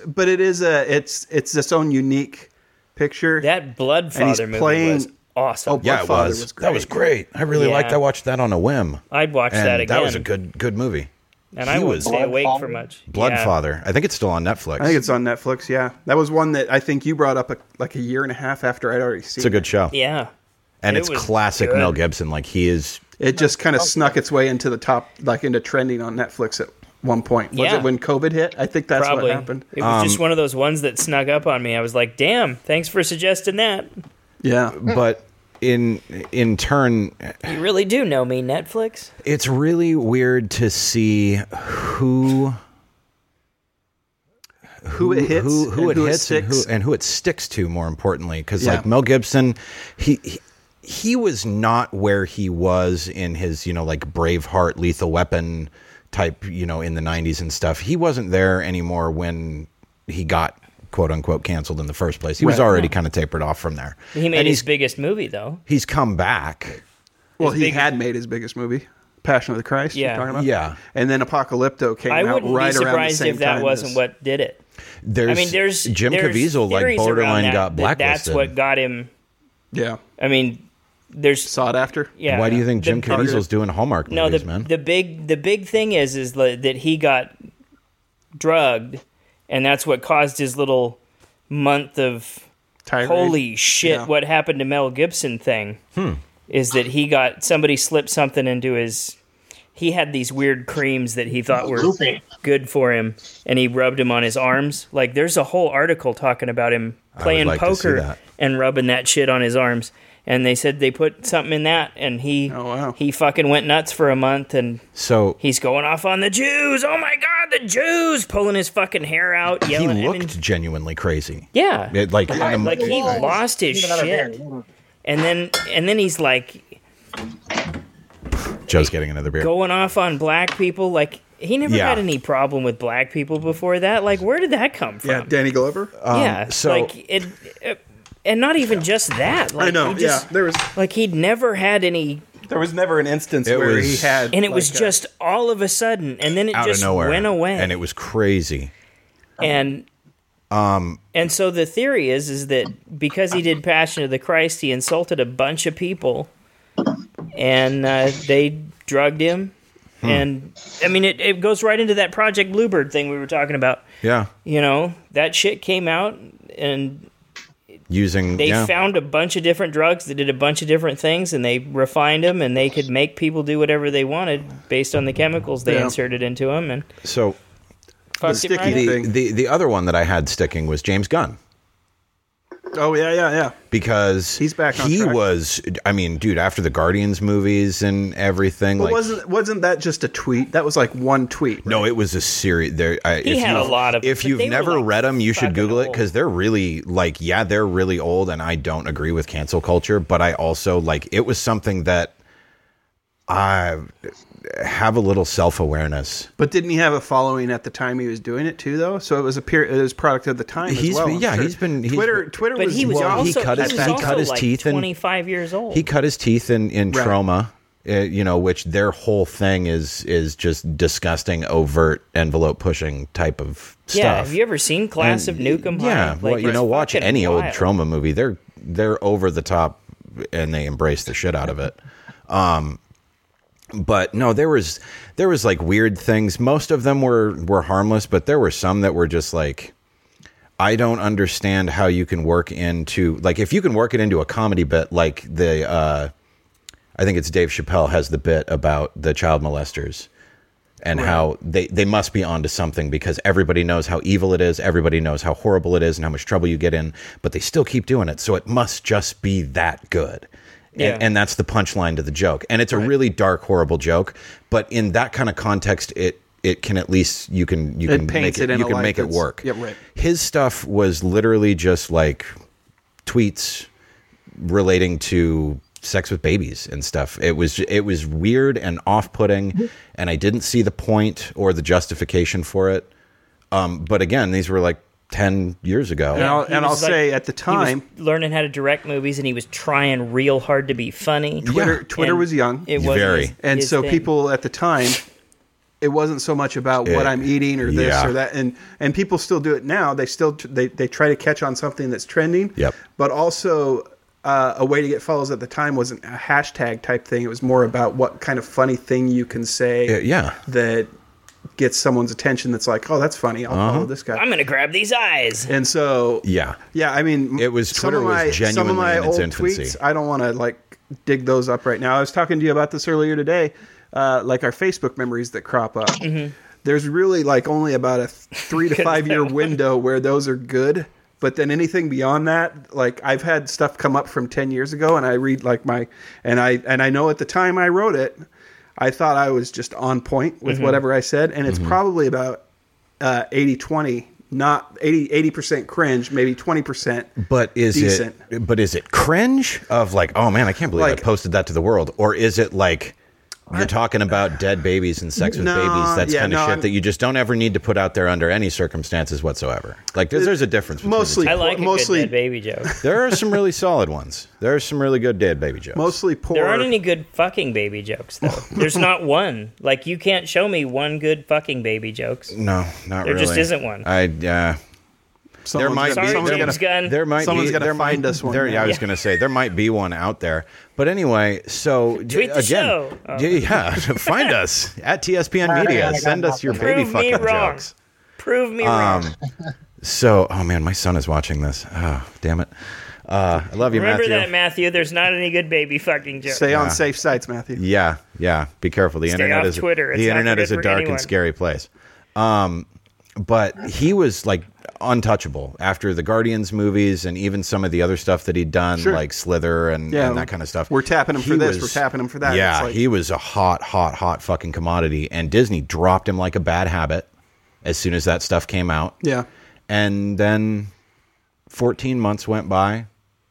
[SPEAKER 4] its own unique picture.
[SPEAKER 2] That Bloodfather movie was awesome.
[SPEAKER 4] Oh,
[SPEAKER 3] yeah, it was. That was great. I really liked. I watched that on a whim.
[SPEAKER 2] I'd watch that again.
[SPEAKER 3] That was a good movie.
[SPEAKER 2] And I wouldn't stay awake for much.
[SPEAKER 3] Bloodfather. I think it's still on Netflix.
[SPEAKER 4] I think it's on Netflix, yeah. That was one that I think you brought up a year and a half after I'd already seen it.
[SPEAKER 3] It's a good show.
[SPEAKER 2] Yeah.
[SPEAKER 3] And it's classic good. Mel Gibson. Like, he is...
[SPEAKER 4] It just kind of snuck its way into the top, like into trending on Netflix at one point. Was it when COVID hit? I think that's what happened.
[SPEAKER 2] It was just one of those ones that snuck up on me. I was like, damn, thanks for suggesting that.
[SPEAKER 4] Yeah.
[SPEAKER 3] But... In turn,
[SPEAKER 2] you really do know me, Netflix.
[SPEAKER 3] It's really weird to see who
[SPEAKER 4] it hits,
[SPEAKER 3] and who it sticks to. More importantly, because like Mel Gibson, he was not where he was in his like Braveheart, Lethal Weapon type, in the 90s and stuff. He wasn't there anymore when he got quote unquote canceled in the first place. He was already kind of tapered off from there.
[SPEAKER 2] He made his biggest movie though.
[SPEAKER 3] He's come back.
[SPEAKER 4] Well, he had made his biggest movie, Passion of the Christ.
[SPEAKER 2] Yeah.
[SPEAKER 4] You're talking about?
[SPEAKER 3] Yeah.
[SPEAKER 4] And then Apocalypto came
[SPEAKER 2] I
[SPEAKER 4] out
[SPEAKER 2] wouldn't
[SPEAKER 4] right
[SPEAKER 2] be
[SPEAKER 4] around the
[SPEAKER 2] surprised
[SPEAKER 4] same
[SPEAKER 2] if that
[SPEAKER 4] time
[SPEAKER 2] wasn't
[SPEAKER 4] as-
[SPEAKER 2] what did it.
[SPEAKER 3] There's Jim Caviezel like
[SPEAKER 2] theories
[SPEAKER 3] borderline
[SPEAKER 2] around
[SPEAKER 3] got blacklisted.
[SPEAKER 2] That's what got him.
[SPEAKER 4] Yeah.
[SPEAKER 2] I mean, there's
[SPEAKER 4] Sought after.
[SPEAKER 2] yeah.
[SPEAKER 3] Why do you think Jim
[SPEAKER 2] the-
[SPEAKER 3] Caviezel's doing Hallmark movies, man?
[SPEAKER 2] the big thing is that he got drugged, and that's what caused his little month of
[SPEAKER 4] Tirade.
[SPEAKER 2] holy shit,
[SPEAKER 4] Yeah.
[SPEAKER 2] what happened to Mel Gibson thing. Is that somebody slipped something into his. He had these weird creams that he thought were good for him, and he rubbed them on his arms. Like, there's a whole article talking about him playing
[SPEAKER 3] like to see
[SPEAKER 2] poker
[SPEAKER 3] that.
[SPEAKER 2] and rubbing that shit on his arms. And they said they put something in that, and he fucking went nuts for a month, and
[SPEAKER 3] So
[SPEAKER 2] he's going off on the Jews. Oh my God, the Jews! Pulling his fucking hair out,
[SPEAKER 3] he
[SPEAKER 2] yelling.
[SPEAKER 3] looked genuinely crazy.
[SPEAKER 2] Yeah,
[SPEAKER 3] Like
[SPEAKER 2] he lost his shit. And then he's like
[SPEAKER 3] Joe's getting another beer.
[SPEAKER 2] going off on black people. Like, he never
[SPEAKER 3] Yeah.
[SPEAKER 2] had any problem with black people before that. Like, where did that come from?
[SPEAKER 4] Yeah, Danny Glover.
[SPEAKER 2] Yeah,
[SPEAKER 3] so-
[SPEAKER 2] like it, and not even just that. Like,
[SPEAKER 4] I know.
[SPEAKER 2] he just,
[SPEAKER 4] There was
[SPEAKER 2] he'd never had any,
[SPEAKER 4] never an instance
[SPEAKER 3] It
[SPEAKER 4] where
[SPEAKER 3] was-
[SPEAKER 4] he had,
[SPEAKER 2] and it was
[SPEAKER 4] like,
[SPEAKER 2] just all of a sudden, and then it
[SPEAKER 3] out
[SPEAKER 2] just
[SPEAKER 3] of nowhere.
[SPEAKER 2] went away,
[SPEAKER 3] And it was crazy.
[SPEAKER 2] and so the theory is that because he did Passion of the Christ, he insulted a bunch of people, and they drugged him. And I mean, it goes right into that Project Bluebird thing we were talking about.
[SPEAKER 3] Yeah.
[SPEAKER 2] That shit came out, and
[SPEAKER 3] Using
[SPEAKER 2] they found a bunch of different drugs that did a bunch of different things, and they refined them, and they could make people do whatever they wanted based on the chemicals they inserted into them, and
[SPEAKER 3] So
[SPEAKER 2] fucked him
[SPEAKER 4] sticky
[SPEAKER 2] right up.
[SPEAKER 4] thing.
[SPEAKER 3] the other one that I had sticking was James Gunn.
[SPEAKER 4] Oh yeah.
[SPEAKER 3] Because
[SPEAKER 4] He's back on
[SPEAKER 3] he
[SPEAKER 4] track.
[SPEAKER 3] was, I mean, dude, after the Guardians movies and everything,
[SPEAKER 4] But
[SPEAKER 3] like,
[SPEAKER 4] wasn't that just a tweet? That was like one tweet. Right?
[SPEAKER 3] no, it was a series.
[SPEAKER 2] He had a lot of.
[SPEAKER 3] If
[SPEAKER 2] but
[SPEAKER 3] you've
[SPEAKER 2] they were,
[SPEAKER 3] never
[SPEAKER 2] like,
[SPEAKER 3] read them, you should
[SPEAKER 2] fucking
[SPEAKER 3] Google it
[SPEAKER 2] old.
[SPEAKER 3] because they're really like, yeah, they're really old, and I don't agree with cancel culture, but I also like it was something that I have a little self-awareness.
[SPEAKER 4] But didn't he have a following at the time he was doing it too, though? So it was it was product of the time
[SPEAKER 3] He's
[SPEAKER 4] as well.
[SPEAKER 3] been-
[SPEAKER 4] I'm
[SPEAKER 3] yeah,
[SPEAKER 4] sure.
[SPEAKER 3] he's been-
[SPEAKER 4] Twitter
[SPEAKER 2] But
[SPEAKER 4] was
[SPEAKER 2] he was
[SPEAKER 3] well, he
[SPEAKER 2] also
[SPEAKER 3] cut his-
[SPEAKER 2] he was
[SPEAKER 3] he
[SPEAKER 2] also
[SPEAKER 3] cut his
[SPEAKER 2] like
[SPEAKER 3] teeth in-
[SPEAKER 2] 25 years old.
[SPEAKER 3] He cut his teeth in
[SPEAKER 4] Right.
[SPEAKER 3] Trauma, which their whole thing is just disgusting, overt, envelope pushing type of stuff.
[SPEAKER 2] Yeah, have you ever seen Class of Nukem High?
[SPEAKER 3] Yeah, well,
[SPEAKER 2] it's
[SPEAKER 3] watch
[SPEAKER 2] fucking
[SPEAKER 3] any old
[SPEAKER 2] wild.
[SPEAKER 3] Trauma movie. They're over the top, and they embrace the shit out of it. But no, there was like weird things. Most of them were harmless, but there were some that were just like, I don't understand how you can work into, like, if you can work it into a comedy bit, like I think it's Dave Chappelle has the bit about the child molesters and how they must be onto something because everybody knows how evil it is, everybody knows how horrible it is and how much trouble you get in, but they still keep doing it. So it must just be that good.
[SPEAKER 2] Yeah.
[SPEAKER 3] And that's the punchline to the joke. And it's a really dark, horrible joke, but in that kind of context, it can at least you can
[SPEAKER 4] paints
[SPEAKER 3] make
[SPEAKER 4] it in
[SPEAKER 3] you
[SPEAKER 4] a
[SPEAKER 3] can
[SPEAKER 4] light
[SPEAKER 3] make it
[SPEAKER 4] that's-
[SPEAKER 3] work.
[SPEAKER 4] yeah, right.
[SPEAKER 3] His stuff was literally just like tweets relating to sex with babies and stuff. It was weird and off-putting, and I didn't see the point or the justification for it. But again, these were like 10 years ago.
[SPEAKER 4] And I'll
[SPEAKER 2] was like-
[SPEAKER 4] say at the time,
[SPEAKER 2] he was learning how to direct movies, and he was trying real hard to be funny.
[SPEAKER 4] Twitter
[SPEAKER 2] And
[SPEAKER 4] was young.
[SPEAKER 2] It was
[SPEAKER 3] Very.
[SPEAKER 4] And so
[SPEAKER 2] thing.
[SPEAKER 4] people at the time, it wasn't so much about what I'm eating or this
[SPEAKER 3] Yeah.
[SPEAKER 4] or that, and people still do it now. They still they try to catch on something that's trending.
[SPEAKER 3] Yep.
[SPEAKER 4] But also a way to get follows at the time wasn't a hashtag type thing. It was more about what kind of funny thing you can say.
[SPEAKER 3] Yeah.
[SPEAKER 4] That gets someone's attention. That's like, oh, that's funny. I'll follow this guy.
[SPEAKER 2] I'm gonna grab these eyes.
[SPEAKER 4] And so
[SPEAKER 3] Yeah.
[SPEAKER 4] I mean,
[SPEAKER 3] It was-
[SPEAKER 4] some
[SPEAKER 3] Twitter
[SPEAKER 4] of
[SPEAKER 3] was
[SPEAKER 4] my,
[SPEAKER 3] genuinely
[SPEAKER 4] some of my
[SPEAKER 3] in its
[SPEAKER 4] old
[SPEAKER 3] infancy.
[SPEAKER 4] tweets. I don't want to like dig those up right now. I was talking to you about this earlier today, like our Facebook memories that crop up.
[SPEAKER 2] Mm-hmm.
[SPEAKER 4] There's really like only about a 3 to 5 year window where those are good. But then anything beyond that, like I've had stuff come up from 10 years ago, and I read like and I know at the time I wrote it, I thought I was just on point with whatever I said, and it's probably about 80-20, not 80% cringe, maybe 20%.
[SPEAKER 3] But is
[SPEAKER 4] decent.
[SPEAKER 3] it cringe of like, oh man, I can't believe
[SPEAKER 4] Like-
[SPEAKER 3] I posted that to the world? Or is it like, You're talking about dead babies and sex with babies. That's kind of shit that you just don't ever need to put out there under any circumstances whatsoever. Like there's a difference.
[SPEAKER 4] Mostly,
[SPEAKER 2] I like
[SPEAKER 4] mostly
[SPEAKER 2] a good dead baby joke.
[SPEAKER 3] There are some really solid ones. There are some really good dead baby jokes.
[SPEAKER 4] Mostly poor.
[SPEAKER 2] There aren't any good fucking baby jokes though. There's not one. Like you can't show me one good fucking baby jokes.
[SPEAKER 3] No, not
[SPEAKER 2] there
[SPEAKER 3] really.
[SPEAKER 2] There just isn't one.
[SPEAKER 3] There might be.
[SPEAKER 2] James Gunn.
[SPEAKER 3] There might
[SPEAKER 4] Someone's
[SPEAKER 3] be.
[SPEAKER 4] gonna
[SPEAKER 3] There
[SPEAKER 4] find
[SPEAKER 3] might,
[SPEAKER 4] us one.
[SPEAKER 3] There, yeah, I was going to say there might be one out there. But anyway, so
[SPEAKER 2] Tweet the
[SPEAKER 3] again,
[SPEAKER 2] show. Oh.
[SPEAKER 3] yeah, find us at TSPN Media. Send us your baby fucking jokes.
[SPEAKER 2] Prove me wrong.
[SPEAKER 3] So, oh man, my son is watching this. Oh, damn it. I love you,
[SPEAKER 2] Remember
[SPEAKER 3] Matthew.
[SPEAKER 2] that, Matthew. There's not any good baby fucking jokes.
[SPEAKER 4] Stay on safe sites, Matthew.
[SPEAKER 3] Yeah. Be careful. The
[SPEAKER 2] Stay
[SPEAKER 3] internet
[SPEAKER 2] off
[SPEAKER 3] is
[SPEAKER 2] Twitter.
[SPEAKER 3] The
[SPEAKER 2] It's not
[SPEAKER 3] internet
[SPEAKER 2] good
[SPEAKER 3] is a
[SPEAKER 2] for
[SPEAKER 3] dark
[SPEAKER 2] anyone.
[SPEAKER 3] and scary place. But he was like untouchable after the Guardians movies and even some of the other stuff that he'd done, like Slither and that kind of stuff.
[SPEAKER 4] We're tapping him for this. We're tapping him for that.
[SPEAKER 3] Yeah,
[SPEAKER 4] It's
[SPEAKER 3] he was a hot fucking commodity, and Disney dropped him like a bad habit as soon as that stuff came out.
[SPEAKER 4] Yeah.
[SPEAKER 3] And then 14 months went by,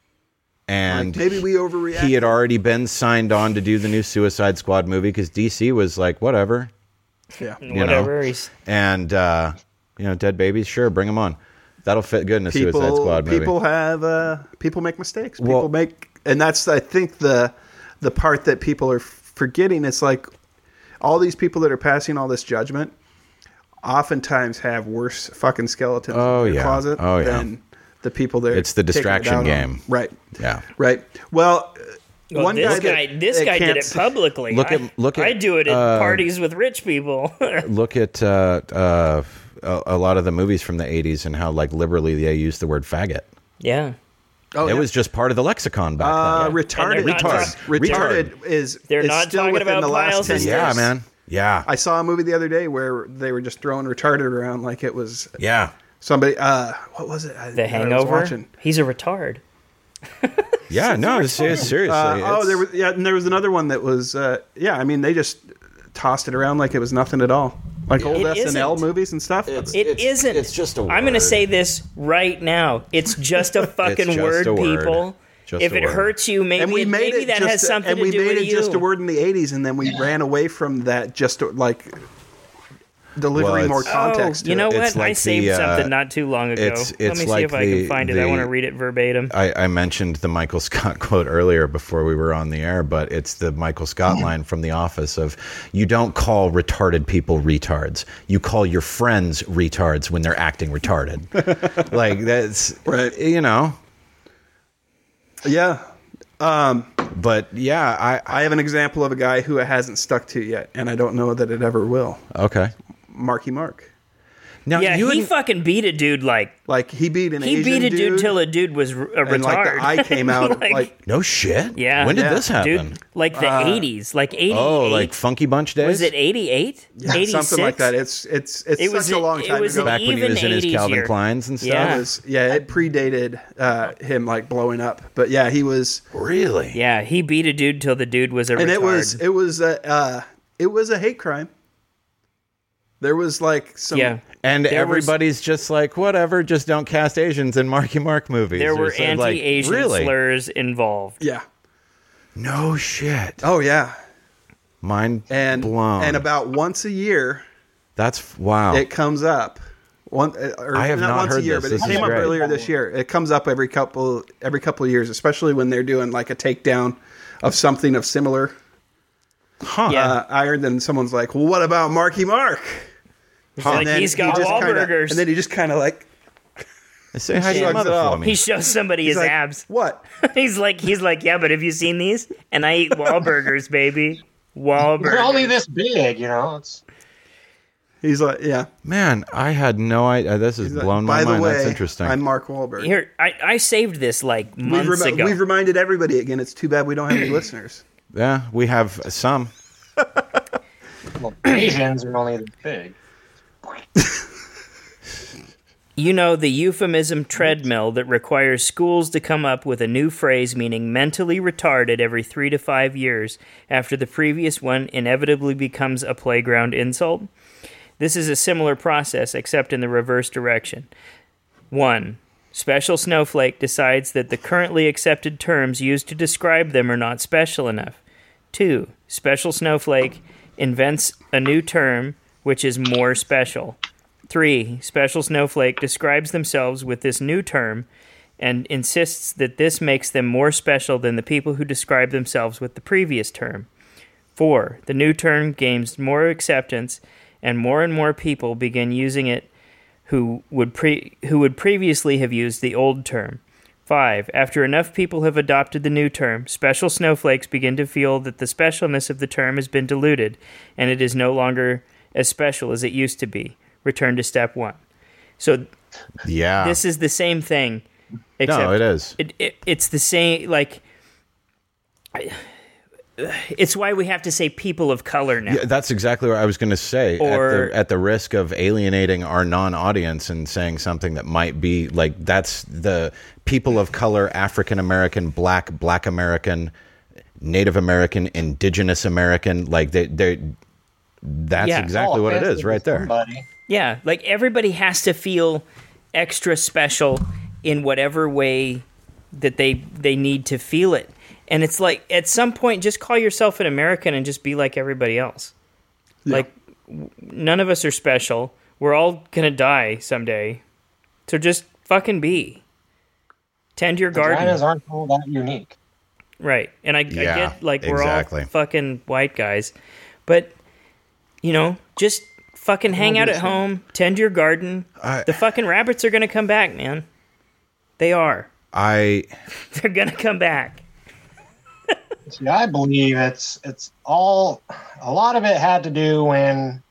[SPEAKER 3] and
[SPEAKER 4] maybe we overreacted.
[SPEAKER 3] he had already been signed on to do the new Suicide Squad movie because DC was like, whatever.
[SPEAKER 4] Yeah.
[SPEAKER 2] Whatever.
[SPEAKER 3] And, dead babies, sure, bring them on. That'll fit good in a Suicide Squad movie.
[SPEAKER 4] People make mistakes. And that's, I think, the part that people are forgetting. It's like all these people that are passing all this judgment oftentimes have worse fucking skeletons in their closet than the people that
[SPEAKER 3] it's the distraction game.
[SPEAKER 4] Right.
[SPEAKER 3] Yeah.
[SPEAKER 4] Right. Well, one
[SPEAKER 2] this
[SPEAKER 4] guy
[SPEAKER 2] did it publicly.
[SPEAKER 3] Look at
[SPEAKER 2] I do it at parties with rich people.
[SPEAKER 3] Look at a lot of the movies from the 80s and how like liberally they use the word faggot.
[SPEAKER 2] Yeah.
[SPEAKER 3] It was just part of the lexicon back then.
[SPEAKER 4] Retarded is
[SPEAKER 2] they're not
[SPEAKER 4] still
[SPEAKER 2] talking
[SPEAKER 4] within
[SPEAKER 2] about
[SPEAKER 4] the last
[SPEAKER 2] Piles
[SPEAKER 4] 10
[SPEAKER 2] and
[SPEAKER 4] years.
[SPEAKER 3] Yeah, man. Yeah.
[SPEAKER 4] I saw a movie the other day where they were just throwing retarded around like it was somebody. What was it?
[SPEAKER 2] The Hangover. He's a retard.
[SPEAKER 3] Yeah, no, seriously.
[SPEAKER 4] There was another one that was. I mean, they just tossed it around like it was nothing at all, like old SNL movies and stuff.
[SPEAKER 2] It isn't.
[SPEAKER 3] It's just a word.
[SPEAKER 2] I'm going to say this right now. It's just a fucking word, people. If it hurts you, maybe that has something to do with you.
[SPEAKER 4] And we made it just a word in the 80s, and then we ran away from that just to, like delivering more context.
[SPEAKER 2] You know what?
[SPEAKER 3] Like
[SPEAKER 2] I saved something not too long ago.
[SPEAKER 3] It's
[SPEAKER 2] Let me see if I can find it. I want to read it verbatim.
[SPEAKER 3] I mentioned the Michael Scott quote earlier before we were on the air, but it's the Michael Scott line from The Office of, you don't call retarded people retards. You call your friends retards when they're acting retarded. Like, that's,
[SPEAKER 4] right.
[SPEAKER 3] Yeah. But yeah,
[SPEAKER 4] I have an example of a guy who it hasn't stuck to yet, and I don't know that it ever will.
[SPEAKER 3] Okay.
[SPEAKER 4] Marky Mark.
[SPEAKER 2] Now, he fucking beat a dude like
[SPEAKER 4] he beat an Asian
[SPEAKER 2] beat a dude
[SPEAKER 4] dude
[SPEAKER 2] till a dude was a retard.
[SPEAKER 4] And like the eye came out like
[SPEAKER 3] no shit.
[SPEAKER 2] Yeah.
[SPEAKER 3] When did this happen?
[SPEAKER 2] Dude, like the 80s, like 88.
[SPEAKER 3] Oh, like Funky Bunch days.
[SPEAKER 2] Was it 88?
[SPEAKER 4] Yeah,
[SPEAKER 2] 86?
[SPEAKER 4] something like that. It's such a long time ago.
[SPEAKER 3] Back when he was in his Calvin Kleins and stuff.
[SPEAKER 2] Yeah.
[SPEAKER 4] It predated him like blowing up. But yeah, he was
[SPEAKER 3] really.
[SPEAKER 2] Yeah, he beat a dude till the dude was a retard.
[SPEAKER 4] And it was a hate crime. There was like some.
[SPEAKER 2] Yeah.
[SPEAKER 3] And everybody's just like, whatever, just don't cast Asians in Marky Mark movies.
[SPEAKER 2] There were anti-Asian slurs involved.
[SPEAKER 4] Yeah.
[SPEAKER 3] No shit.
[SPEAKER 4] Oh, yeah.
[SPEAKER 3] Mind blown.
[SPEAKER 4] And about once a year.
[SPEAKER 3] That's, wow.
[SPEAKER 4] It comes up.
[SPEAKER 3] I have not
[SPEAKER 4] once
[SPEAKER 3] heard
[SPEAKER 4] a year,
[SPEAKER 3] this.
[SPEAKER 4] but it came up earlier this year. It comes up every couple of years, especially when they're doing like a takedown of something of similar iron. Then someone's like, well, what about Marky Mark?
[SPEAKER 2] He's got Wahlburgers.
[SPEAKER 4] And then he just kind of like...
[SPEAKER 3] Say hi to your mother for me.
[SPEAKER 2] He shows somebody his abs.
[SPEAKER 4] What?
[SPEAKER 2] he's like, yeah, but have you seen these? And I eat Wahlburgers, baby. Wahlburgers.
[SPEAKER 5] They're only this big, It's...
[SPEAKER 4] He's like, yeah.
[SPEAKER 3] Man, I had no idea. This has blown my mind.
[SPEAKER 4] By the way,
[SPEAKER 3] that's interesting.
[SPEAKER 4] I'm Mark Wahlberg.
[SPEAKER 2] Here, I saved this like months ago.
[SPEAKER 4] We've reminded everybody again. It's too bad we don't have any listeners.
[SPEAKER 3] Yeah, we have some.
[SPEAKER 5] Well, Asians are only this big.
[SPEAKER 2] The euphemism treadmill that requires schools to come up with a new phrase meaning mentally retarded every 3 to 5 years after the previous one inevitably becomes a playground insult? This is a similar process, except in the reverse direction. 1. Special Snowflake decides that the currently accepted terms used to describe them are not special enough. 2. Special Snowflake invents a new term which is more special. 3. Special Snowflake describes themselves with this new term and insists that this makes them more special than the people who describe themselves with the previous term. 4. The new term gains more acceptance, and more people begin using it who would previously have used the old term. 5. After enough people have adopted the new term, special snowflakes begin to feel that the specialness of the term has been diluted, and it is no longer as special as it used to be. Return to step 1. So, this is the same thing. Except
[SPEAKER 3] no, it is.
[SPEAKER 2] It's the same, like... It's why we have to say people of color now.
[SPEAKER 3] Yeah, that's exactly what I was going to say.
[SPEAKER 2] Or,
[SPEAKER 3] at the risk of alienating our non-audience and saying something that might be like, that's the people of color, African American, Black American, Native American, Indigenous American. Like that's exactly what it is right there.
[SPEAKER 5] Somebody.
[SPEAKER 2] Yeah, like everybody has to feel extra special in whatever way that they need to feel it. And it's like, at some point, just call yourself an American and just be like everybody else. Yeah. Like, none of us are special. We're all going to die someday. So just fucking be. Tend your garden.
[SPEAKER 5] Vaginas aren't all that unique.
[SPEAKER 2] Right. And I get, like, we're all fucking white guys. But, just fucking hang out at home. Tend your garden. The fucking rabbits are going to come back, man. They are. They're going to come back.
[SPEAKER 5] See, I believe it's all, a lot of it had to do when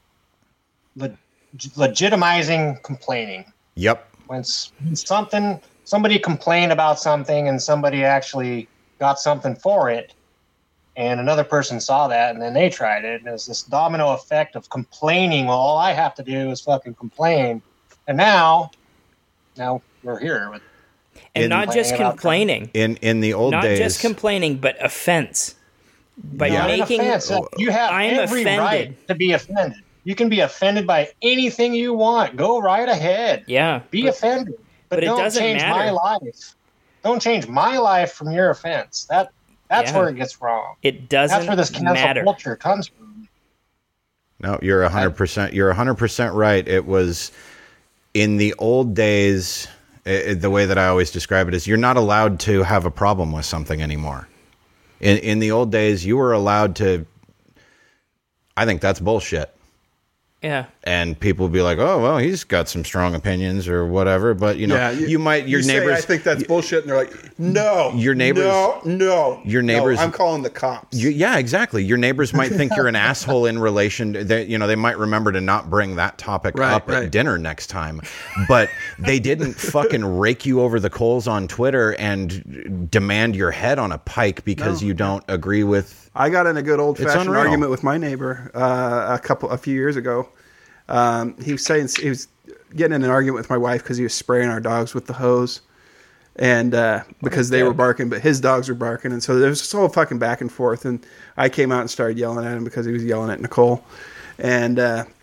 [SPEAKER 5] legitimizing complaining.
[SPEAKER 3] Yep.
[SPEAKER 5] When somebody complained about something and somebody actually got something for it, and another person saw that and then they tried it, and there's this domino effect of complaining. Well, all I have to do is fucking complain. And now we're here with.
[SPEAKER 2] And not just complaining.
[SPEAKER 3] In the old days.
[SPEAKER 2] Not just complaining, but offense. By making...
[SPEAKER 5] Offense. You have every right to be offended. You can be offended by anything you want. Go right ahead.
[SPEAKER 2] Yeah.
[SPEAKER 5] Be offended. But don't change my life. Don't change my life from your offense. That's where it gets wrong.
[SPEAKER 2] It doesn't matter.
[SPEAKER 5] That's where this cancel culture comes from.
[SPEAKER 3] No, you're 100%. You're 100% right. It was in the old days... the way that I always describe it is you're not allowed to have a problem with something anymore. In the old days, you were allowed to... I think that's bullshit.
[SPEAKER 2] Yeah.
[SPEAKER 3] And people would be like, oh, well, he's got some strong opinions or whatever. But, your neighbors...
[SPEAKER 4] Say, I think that's bullshit. And they're like, no.
[SPEAKER 3] Your neighbors...
[SPEAKER 4] No.
[SPEAKER 3] Your neighbors...
[SPEAKER 4] No, I'm calling the cops.
[SPEAKER 3] Yeah, exactly. Your neighbors might think you're an asshole in relation... They might remember to not bring that topic up at dinner next time. But they didn't fucking rake you over the coals on Twitter and demand your head on a pike because you don't agree with...
[SPEAKER 4] I got in a good old-fashioned argument with my neighbor a few years ago. He was saying he was getting in an argument with my wife because he was spraying our dogs with the hose, and because they were barking, but his dogs were barking, and so there was this whole fucking back and forth. And I came out and started yelling at him because he was yelling at Nicole, and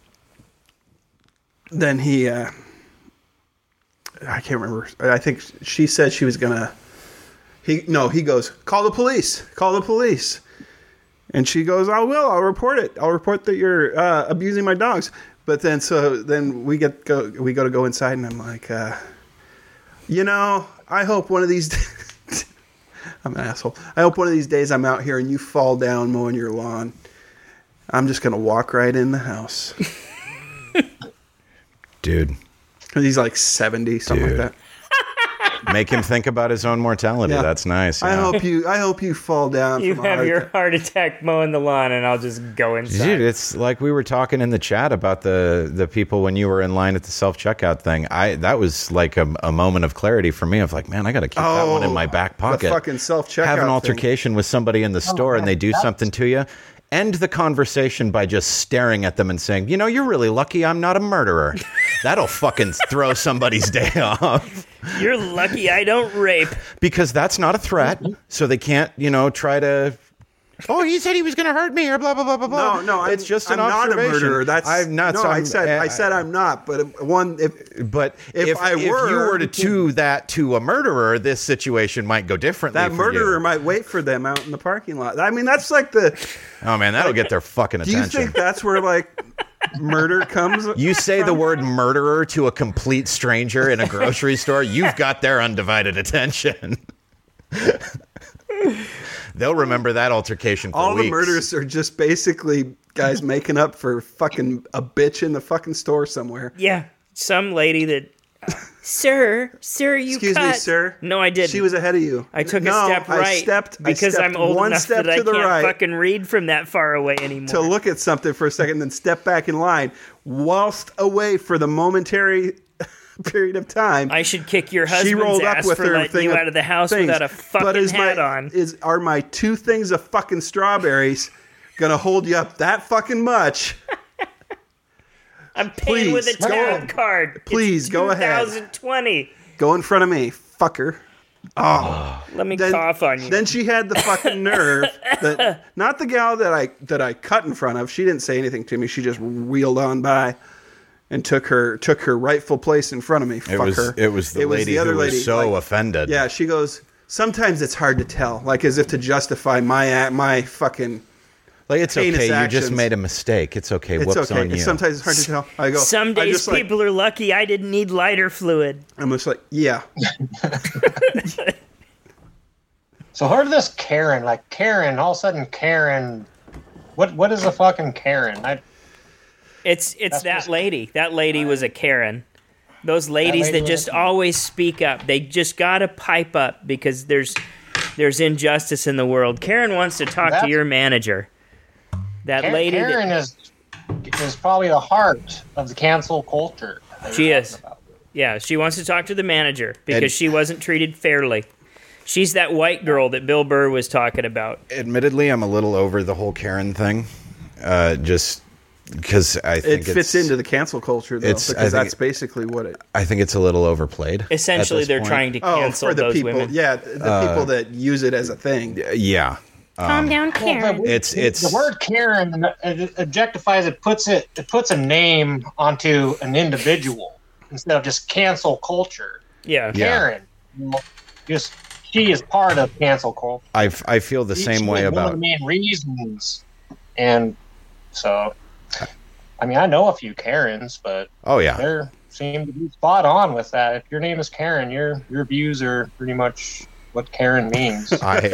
[SPEAKER 4] then he, I can't remember. I think she said she was gonna. He goes, call the police. And she goes, I will. I'll report it. I'll report that you're abusing my dogs. But then we go to go inside, and I'm like, I hope one of these days, I'm an asshole. I hope one of these days I'm out here and you fall down mowing your lawn. I'm just gonna walk right in the house,
[SPEAKER 3] dude.
[SPEAKER 4] Because he's like 70, something like that.
[SPEAKER 3] Make him think about his own mortality. Yeah. That's nice.
[SPEAKER 4] Yeah. I hope you fall down.
[SPEAKER 2] You have your heart attack mowing the lawn, and I'll just go inside.
[SPEAKER 3] Dude, it's like we were talking in the chat about the people when you were in line at the self-checkout thing. That was like a moment of clarity for me. Of like, man, I got to keep that one in my back pocket.
[SPEAKER 4] The fucking self-checkout.
[SPEAKER 3] Have an altercation with somebody in the store, and they do something to you. End the conversation by just staring at them and saying, you're really lucky I'm not a murderer. That'll fucking throw somebody's day off.
[SPEAKER 2] You're lucky I don't rape.
[SPEAKER 3] Because that's not a threat. So they can't, try to Oh, he said he was going to hurt me or blah, blah, blah, blah, blah.
[SPEAKER 4] No,
[SPEAKER 3] it's just an
[SPEAKER 4] I'm
[SPEAKER 3] observation.
[SPEAKER 4] not a murderer. That's
[SPEAKER 3] I'm not.
[SPEAKER 4] No, I said I'm not. But if
[SPEAKER 3] you were to do that to a murderer, this situation might go differently.
[SPEAKER 4] That murderer might wait for them out in the parking lot. I mean, that's like the.
[SPEAKER 3] Oh man, that'll get their fucking attention.
[SPEAKER 4] Do you think that's where like murder comes?
[SPEAKER 3] You say the word murderer to a complete stranger in a grocery store, you've got their undivided attention. They'll remember that altercation for
[SPEAKER 4] all
[SPEAKER 3] weeks.
[SPEAKER 4] The murders are just basically guys making up for fucking a bitch in the fucking store somewhere.
[SPEAKER 2] Yeah, some lady that, sir, you
[SPEAKER 4] Excuse me, sir.
[SPEAKER 2] No, I didn't.
[SPEAKER 4] She was ahead of you.
[SPEAKER 2] I took a step right because I'm old enough that I can't fucking read from that far away anymore.
[SPEAKER 4] To look at something for a second, then step back in line, whilst away for the momentary period of time.
[SPEAKER 2] I should kick your husband's ass for letting you out of the house without a fucking hat on.
[SPEAKER 4] Are my 2 things of fucking strawberries gonna hold you up that fucking much?
[SPEAKER 2] I'm paying with a tab card.
[SPEAKER 4] Please go ahead.
[SPEAKER 2] 2020.
[SPEAKER 4] Go in front of me, fucker. Oh,
[SPEAKER 2] let me cough on you.
[SPEAKER 4] Then she had the fucking nerve that not the gal that I cut in front of. She didn't say anything to me. She just wheeled on by. And took her rightful place in front of me.
[SPEAKER 3] It was the lady who was so offended.
[SPEAKER 4] Yeah, she goes, sometimes it's hard to tell, like as if to justify my fucking
[SPEAKER 3] like it's okay.
[SPEAKER 4] Actions.
[SPEAKER 3] You just made a mistake. It's okay. Whoops on you.
[SPEAKER 4] Sometimes it's hard to tell. I go.
[SPEAKER 2] Some days people are lucky. I didn't need lighter fluid.
[SPEAKER 4] I'm just like, yeah.
[SPEAKER 5] So heard of this Karen? Like Karen, all of a sudden Karen. What is a fucking Karen?
[SPEAKER 2] It's that lady. That lady was a Karen. Those ladies that just always speak up. They just gotta pipe up because there's injustice in the world. Karen wants to talk to your manager.
[SPEAKER 5] Karen is probably the heart of the cancel culture.
[SPEAKER 2] She is. Yeah, she wants to talk to the manager because she wasn't treated fairly. She's that white girl that Bill Burr was talking about.
[SPEAKER 3] Admittedly, I'm a little over the whole Karen thing. Just because I think
[SPEAKER 4] it fits into the cancel culture, though, because that's basically what it.
[SPEAKER 3] I think it's a little overplayed.
[SPEAKER 2] Essentially, they're trying to cancel those
[SPEAKER 4] people,
[SPEAKER 2] women.
[SPEAKER 4] Yeah, the people that use it as a thing.
[SPEAKER 3] Yeah.
[SPEAKER 2] Calm down, Karen.
[SPEAKER 3] It's
[SPEAKER 5] the word Karen objectifies it. Puts a name onto an individual instead of just cancel culture.
[SPEAKER 2] Yeah,
[SPEAKER 5] Karen. She is part of cancel culture.
[SPEAKER 3] I feel the same way about
[SPEAKER 5] one of the main reasons, and so. I mean, I know a few Karens, but they seem to be spot on with that. If your name is Karen, your views are pretty much what Karen means.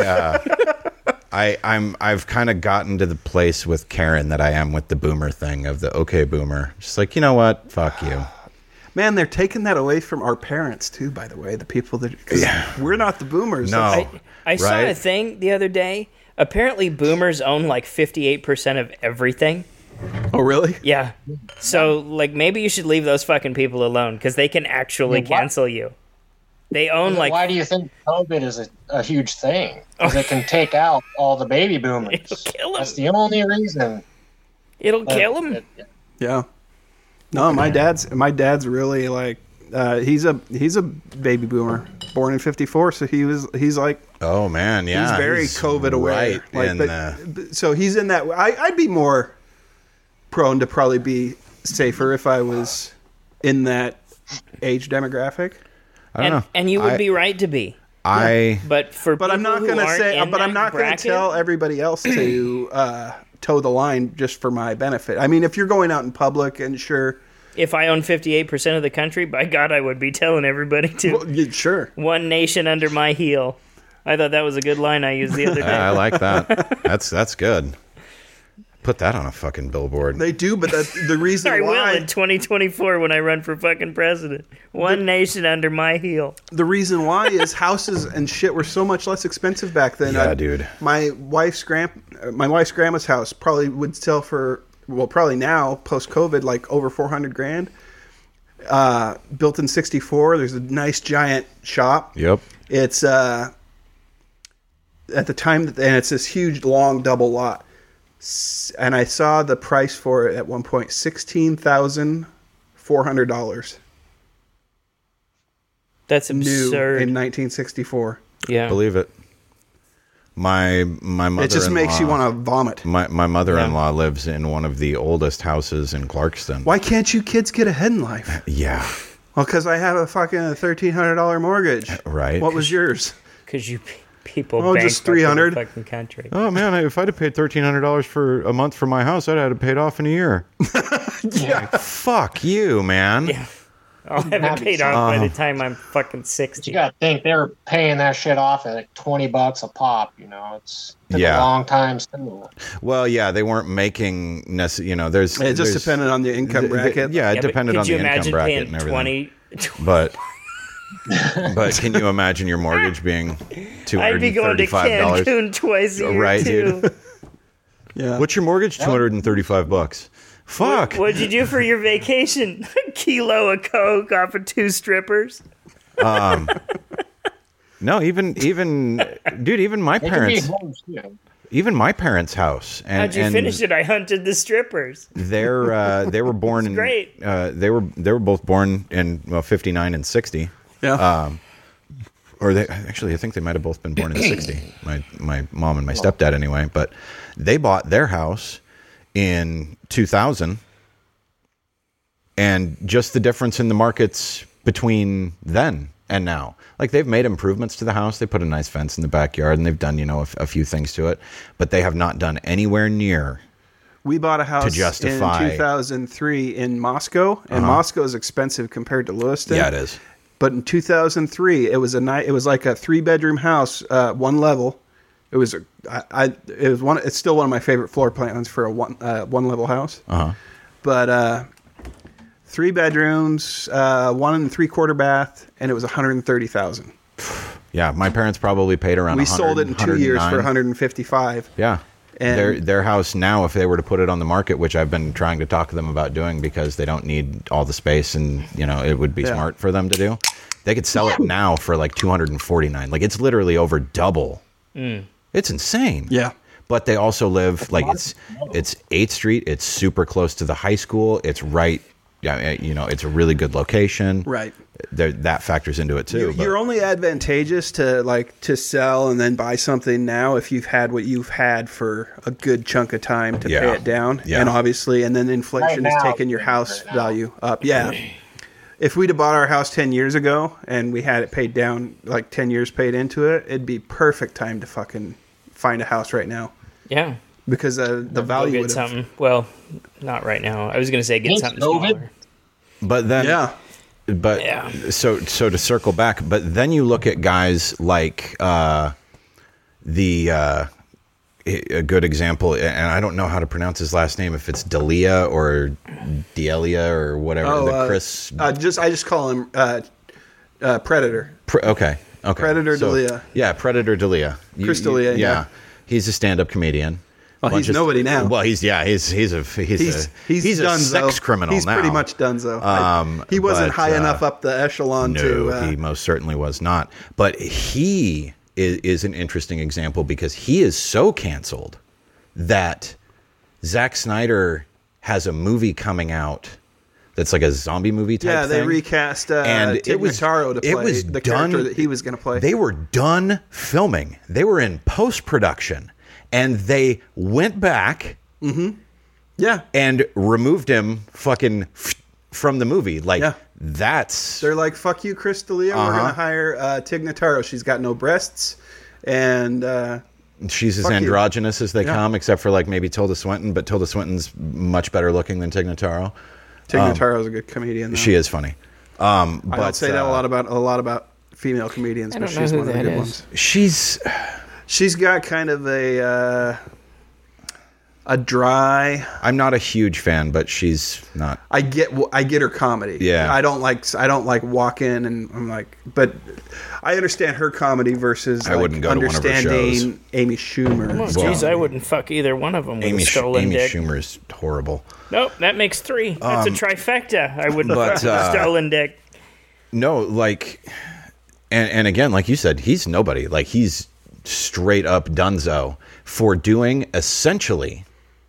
[SPEAKER 3] I've kind of gotten to the place with Karen that I am with the boomer thing of the okay boomer. Just like, you know what? Fuck you.
[SPEAKER 4] Man, they're taking that away from our parents too, by the way. The people that we're not the boomers.
[SPEAKER 3] No.
[SPEAKER 2] I saw a thing the other day. Apparently boomers own like 58% of everything.
[SPEAKER 4] Oh, really?
[SPEAKER 2] Yeah. So, like, maybe you should leave those fucking people alone because they can actually cancel you. They own, like...
[SPEAKER 5] Why do you think COVID is a huge thing? Because it can take out all the baby boomers.
[SPEAKER 2] It'll kill them.
[SPEAKER 5] That's the only reason.
[SPEAKER 2] It'll kill them.
[SPEAKER 4] Yeah. No, my dad's really, like... he's a baby boomer, born in '54, so he's like...
[SPEAKER 3] Oh, man, yeah.
[SPEAKER 4] He's very COVID aware.
[SPEAKER 3] Right.
[SPEAKER 4] So he's in that... I'd be more... prone to probably be safer if I was in that age demographic.
[SPEAKER 3] I don't know.
[SPEAKER 2] And you would be right to be. But
[SPEAKER 4] I'm not going to say. But I'm not going to tell everybody else to toe the line just for my benefit. I mean, if you're going out in public, and sure.
[SPEAKER 2] If I own 58% of the country, by God, I would be telling everybody to.
[SPEAKER 4] Well, yeah, sure.
[SPEAKER 2] One nation under my heel. I thought that was a good line I used the other day.
[SPEAKER 3] I like that. That's good. Put that on a fucking billboard.
[SPEAKER 4] They do, but that's the reason
[SPEAKER 2] I
[SPEAKER 4] why.
[SPEAKER 2] will in 2024 when I run for fucking president. One nation under my heel.
[SPEAKER 4] The reason why is houses and shit were so much less expensive back then.
[SPEAKER 3] Yeah, dude.
[SPEAKER 4] My wife's grandma's house probably would sell for, well, probably now post COVID, like over $400,000. Built in '64. There's a nice giant shop.
[SPEAKER 3] Yep.
[SPEAKER 4] It's at the time and it's this huge long double lot. And I saw the price for it at one point, $16,400.
[SPEAKER 2] That's absurd.
[SPEAKER 4] New in 1964.
[SPEAKER 2] Yeah,
[SPEAKER 3] believe it. My mother.
[SPEAKER 4] It just makes you want to vomit.
[SPEAKER 3] My mother-in-law lives in one of the oldest houses in Clarkston.
[SPEAKER 4] Why can't you kids get ahead in life?
[SPEAKER 3] Yeah.
[SPEAKER 4] Well, because I have a fucking $1,300 mortgage.
[SPEAKER 3] Right.
[SPEAKER 4] What was yours?
[SPEAKER 2] Because you people
[SPEAKER 4] just $300.
[SPEAKER 2] the fucking country.
[SPEAKER 3] Oh man, if I'd have paid $1,300 for a month for my house, I'd have had it paid off in a year.
[SPEAKER 4] Yeah.
[SPEAKER 3] Like, fuck you, man.
[SPEAKER 2] Yeah. I'll have it paid off by the time I'm fucking 60.
[SPEAKER 5] You gotta think they were paying that shit off at like $20 a pop. You know, it's took a long time still.
[SPEAKER 3] Well, yeah, they weren't making there's
[SPEAKER 4] It just depended on the income bracket.
[SPEAKER 3] It depended on the income bracket and everything. But can you imagine your mortgage being $235?
[SPEAKER 2] I'd be going to Cancun twice a year,
[SPEAKER 3] right,
[SPEAKER 2] too.
[SPEAKER 3] Dude?
[SPEAKER 4] Yeah.
[SPEAKER 3] What's your mortgage? $235. Fuck.
[SPEAKER 2] What'd you do for your vacation? A kilo of coke off of 2 strippers?
[SPEAKER 3] No, even my parents. Even my parents' house. And,
[SPEAKER 2] how'd you finish it? I hunted the strippers.
[SPEAKER 3] They were born in
[SPEAKER 2] great.
[SPEAKER 3] They were both born in 59 and 60.
[SPEAKER 4] Yeah.
[SPEAKER 3] Or they actually, I think they might have both been born in 60. My mom and my stepdad anyway, but they bought their house in 2000, and just the difference in the markets between then and now. Like, they've made improvements to the house. They put a nice fence in the backyard, and they've done, a few things to it, but they have not done anywhere near.
[SPEAKER 4] We bought a house
[SPEAKER 3] to justify
[SPEAKER 4] in 2003 in Moscow, and Moscow is expensive compared to Lewiston.
[SPEAKER 3] Yeah, it is.
[SPEAKER 4] But in 2003, it was like a 3-bedroom house, one level. It was it's still one of my favorite floor plans for a one level house. But 3 bedrooms, 1 3/4 bath, and it was $130,000.
[SPEAKER 3] Yeah, my parents probably paid around.
[SPEAKER 4] We sold it in 2 years for $155,000.
[SPEAKER 3] Yeah. And their house now, if they were to put it on the market, which I've been trying to talk to them about doing because they don't need all the space and it would be smart for them to do, they could sell it now for like $249,000. Like, it's literally over double. It's insane.
[SPEAKER 4] Yeah.
[SPEAKER 3] But they also live like it's 8th Street. It's super close to the high school. It's right. Yeah, it's a really good location.
[SPEAKER 4] Right.
[SPEAKER 3] That factors into it too.
[SPEAKER 4] You're only advantageous to sell and then buy something now if you've had what you've had for a good chunk of time to pay it down. Yeah. And obviously, and then inflation has taken your house value up. Yeah. If we'd have bought our house 10 years ago and we had it paid down, like 10 years paid into it, it'd be perfect time to fucking find a house right now.
[SPEAKER 2] Yeah.
[SPEAKER 4] Because the value would have...
[SPEAKER 2] something. Well, not right now. I was going to say get something smaller.
[SPEAKER 3] But then...
[SPEAKER 2] Yeah.
[SPEAKER 3] But so to circle back, but then you look at guys like a good example, and I don't know how to pronounce his last name, if it's D'Elia or D'Elia or whatever. Chris.
[SPEAKER 4] I just call him Predator.
[SPEAKER 3] Okay.
[SPEAKER 4] Predator D'Elia.
[SPEAKER 3] Yeah, Predator D'Elia.
[SPEAKER 4] Chris D'Elia.
[SPEAKER 3] Yeah, he's a stand-up comedian.
[SPEAKER 4] Well, he's nobody now.
[SPEAKER 3] Well, he's a sex criminal
[SPEAKER 4] he's
[SPEAKER 3] now.
[SPEAKER 4] He's pretty much donezo. He wasn't high enough up the echelon to...
[SPEAKER 3] No, he most certainly was not. But he is an interesting example because he is so canceled that Zack Snyder has a movie coming out that's like a zombie movie type thing.
[SPEAKER 4] Yeah, they recast Tig Notaro to play the character that he was going to play.
[SPEAKER 3] They were done filming. They were in post-production. And they went back and removed him fucking from the movie. Like, that's...
[SPEAKER 4] They're like, fuck you, Chris D'Elia. We're going to hire Tig Notaro. She's got no breasts. And...
[SPEAKER 3] she's as androgynous as they come, except for like maybe Tilda Swinton. But Tilda Swinton's much better looking than Tig Notaro.
[SPEAKER 4] Tig Notaro's a good comedian, though.
[SPEAKER 3] She is funny.
[SPEAKER 4] I don't say that a lot about female comedians, but she's one of the good ones. She's got kind of a dry...
[SPEAKER 3] I'm not a huge fan, but she's not...
[SPEAKER 4] I get her comedy.
[SPEAKER 3] Yeah.
[SPEAKER 4] I don't like walk in and I'm like... But I understand her comedy versus
[SPEAKER 3] I wouldn't go to one of her shows.
[SPEAKER 4] Amy Schumer.
[SPEAKER 2] Oh, geez, I wouldn't fuck either one of them with a stolen dick.
[SPEAKER 3] Amy Schumer is horrible.
[SPEAKER 2] Nope, that makes 3. That's a trifecta. I wouldn't fuck with a stolen dick.
[SPEAKER 3] No, like... And again, like you said, he's nobody. Like, he's... straight up dunzo for doing essentially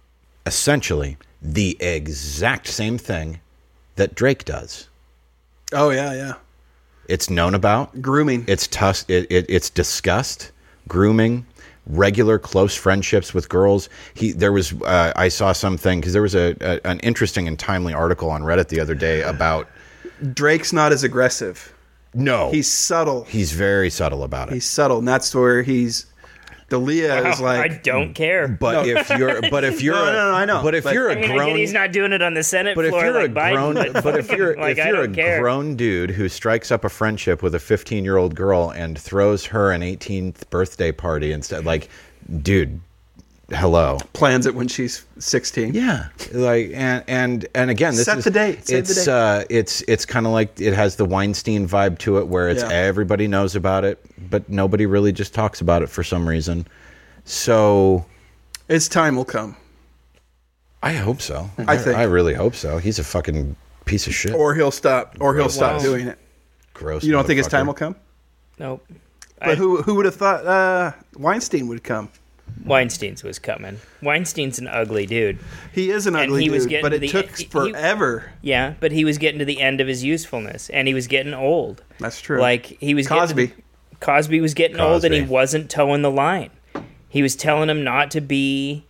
[SPEAKER 3] the exact same thing that Drake does.
[SPEAKER 4] Oh yeah.
[SPEAKER 3] It's known about
[SPEAKER 4] grooming.
[SPEAKER 3] It's it's discussed, grooming, regular close friendships with girls. There was I saw something because there was an interesting and timely article on Reddit the other day about
[SPEAKER 4] Drake's not as aggressive.
[SPEAKER 3] No,
[SPEAKER 4] he's subtle.
[SPEAKER 3] He's very subtle about it.
[SPEAKER 4] He's subtle, and that's where D'Elia is like,
[SPEAKER 2] I don't care.
[SPEAKER 3] But if you're,
[SPEAKER 4] no, I know.
[SPEAKER 3] But if you're a grown,
[SPEAKER 2] I get he's not doing it on the Senate
[SPEAKER 3] but
[SPEAKER 2] floor
[SPEAKER 3] if you're
[SPEAKER 2] like
[SPEAKER 3] a
[SPEAKER 2] Biden.
[SPEAKER 3] grown, but if you're
[SPEAKER 2] like,
[SPEAKER 3] if you're a grown dude who strikes up a friendship with a 15-year-old girl and throws her an 18th birthday party instead, like, dude, hello,
[SPEAKER 4] plans it when she's 16.
[SPEAKER 3] Yeah, like and again, this
[SPEAKER 4] set
[SPEAKER 3] is
[SPEAKER 4] the date.
[SPEAKER 3] It's kind of like it has the Weinstein vibe to it, where it's everybody knows about it, but nobody really just talks about it for some reason. So,
[SPEAKER 4] its time will come.
[SPEAKER 3] I hope so.
[SPEAKER 4] I
[SPEAKER 3] really hope so. He's a fucking piece of shit.
[SPEAKER 4] Or he'll stop. Or he'll stop doing it.
[SPEAKER 3] Gross.
[SPEAKER 4] You don't think his time will come?
[SPEAKER 2] Nope.
[SPEAKER 4] But who would have thought Weinstein would come?
[SPEAKER 2] Weinstein's was coming. Weinstein's an ugly dude.
[SPEAKER 4] He is an ugly dude, but it took forever.
[SPEAKER 2] Yeah, but he was getting to the end of his usefulness, and he was getting old.
[SPEAKER 4] That's true.
[SPEAKER 2] Like he was
[SPEAKER 4] Cosby.
[SPEAKER 2] Cosby was getting old, and he wasn't towing the line. He was telling him not to be,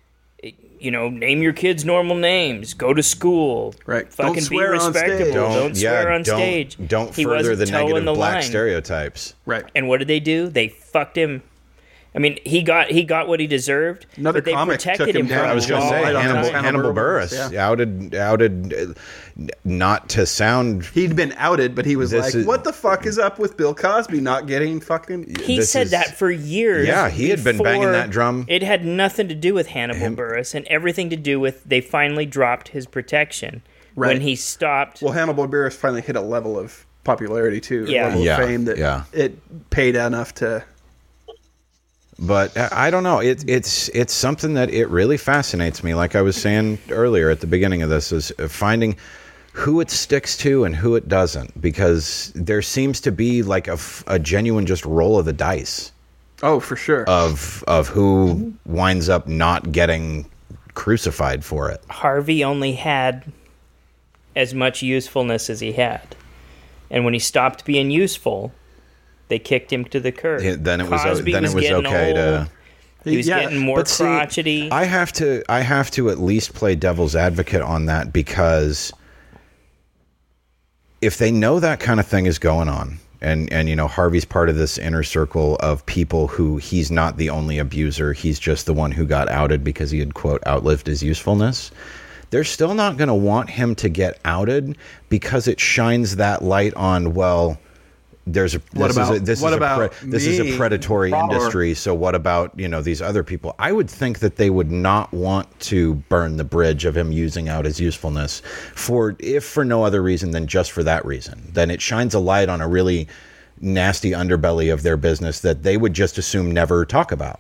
[SPEAKER 2] name your kids normal names, go to school,
[SPEAKER 4] right?
[SPEAKER 2] Fucking
[SPEAKER 4] don't swear
[SPEAKER 2] be respectable. Don't swear on stage.
[SPEAKER 3] Don't further the negative black stereotypes.
[SPEAKER 4] Right.
[SPEAKER 2] And what did they do? They fucked him. I mean, he got what he deserved.
[SPEAKER 4] Another
[SPEAKER 2] but they
[SPEAKER 4] comic
[SPEAKER 2] protected
[SPEAKER 4] took him
[SPEAKER 2] him.
[SPEAKER 4] down.
[SPEAKER 3] I was going to say Hannibal Buress outed, not
[SPEAKER 4] He'd been outed, but he was like, "What the fuck is up with Bill Cosby not getting fucking?"
[SPEAKER 2] He said that for years.
[SPEAKER 3] Yeah, he had been banging that drum.
[SPEAKER 2] It had nothing to do with Hannibal Buress and everything to do with they finally dropped his protection when he stopped.
[SPEAKER 4] Well, Hannibal Buress finally hit a level of popularity too, a level of fame that it paid enough to.
[SPEAKER 3] But I don't know. It's something that it really fascinates me. Like I was saying earlier at the beginning of this, is finding who it sticks to and who it doesn't, because there seems to be like a genuine just roll of the dice.
[SPEAKER 4] Oh, for sure.
[SPEAKER 3] Of who winds up not getting crucified for it.
[SPEAKER 2] Harvey only had as much usefulness as he had, and when he stopped being useful, they kicked him to the curb.
[SPEAKER 3] Then it was okay to.
[SPEAKER 2] He was getting more crotchety.
[SPEAKER 3] I have to at least play devil's advocate on that, because if they know that kind of thing is going on, and Harvey's part of this inner circle of people who he's not the only abuser, he's just the one who got outed because he had, quote, outlived his usefulness. They're still not going to want him to get outed because it shines that light on, well, this is a predatory industry. So what about these other people? I would think that they would not want to burn the bridge of him using out his usefulness if for no other reason than just for that reason. Then it shines a light on a really nasty underbelly of their business that they would just assume never talk about.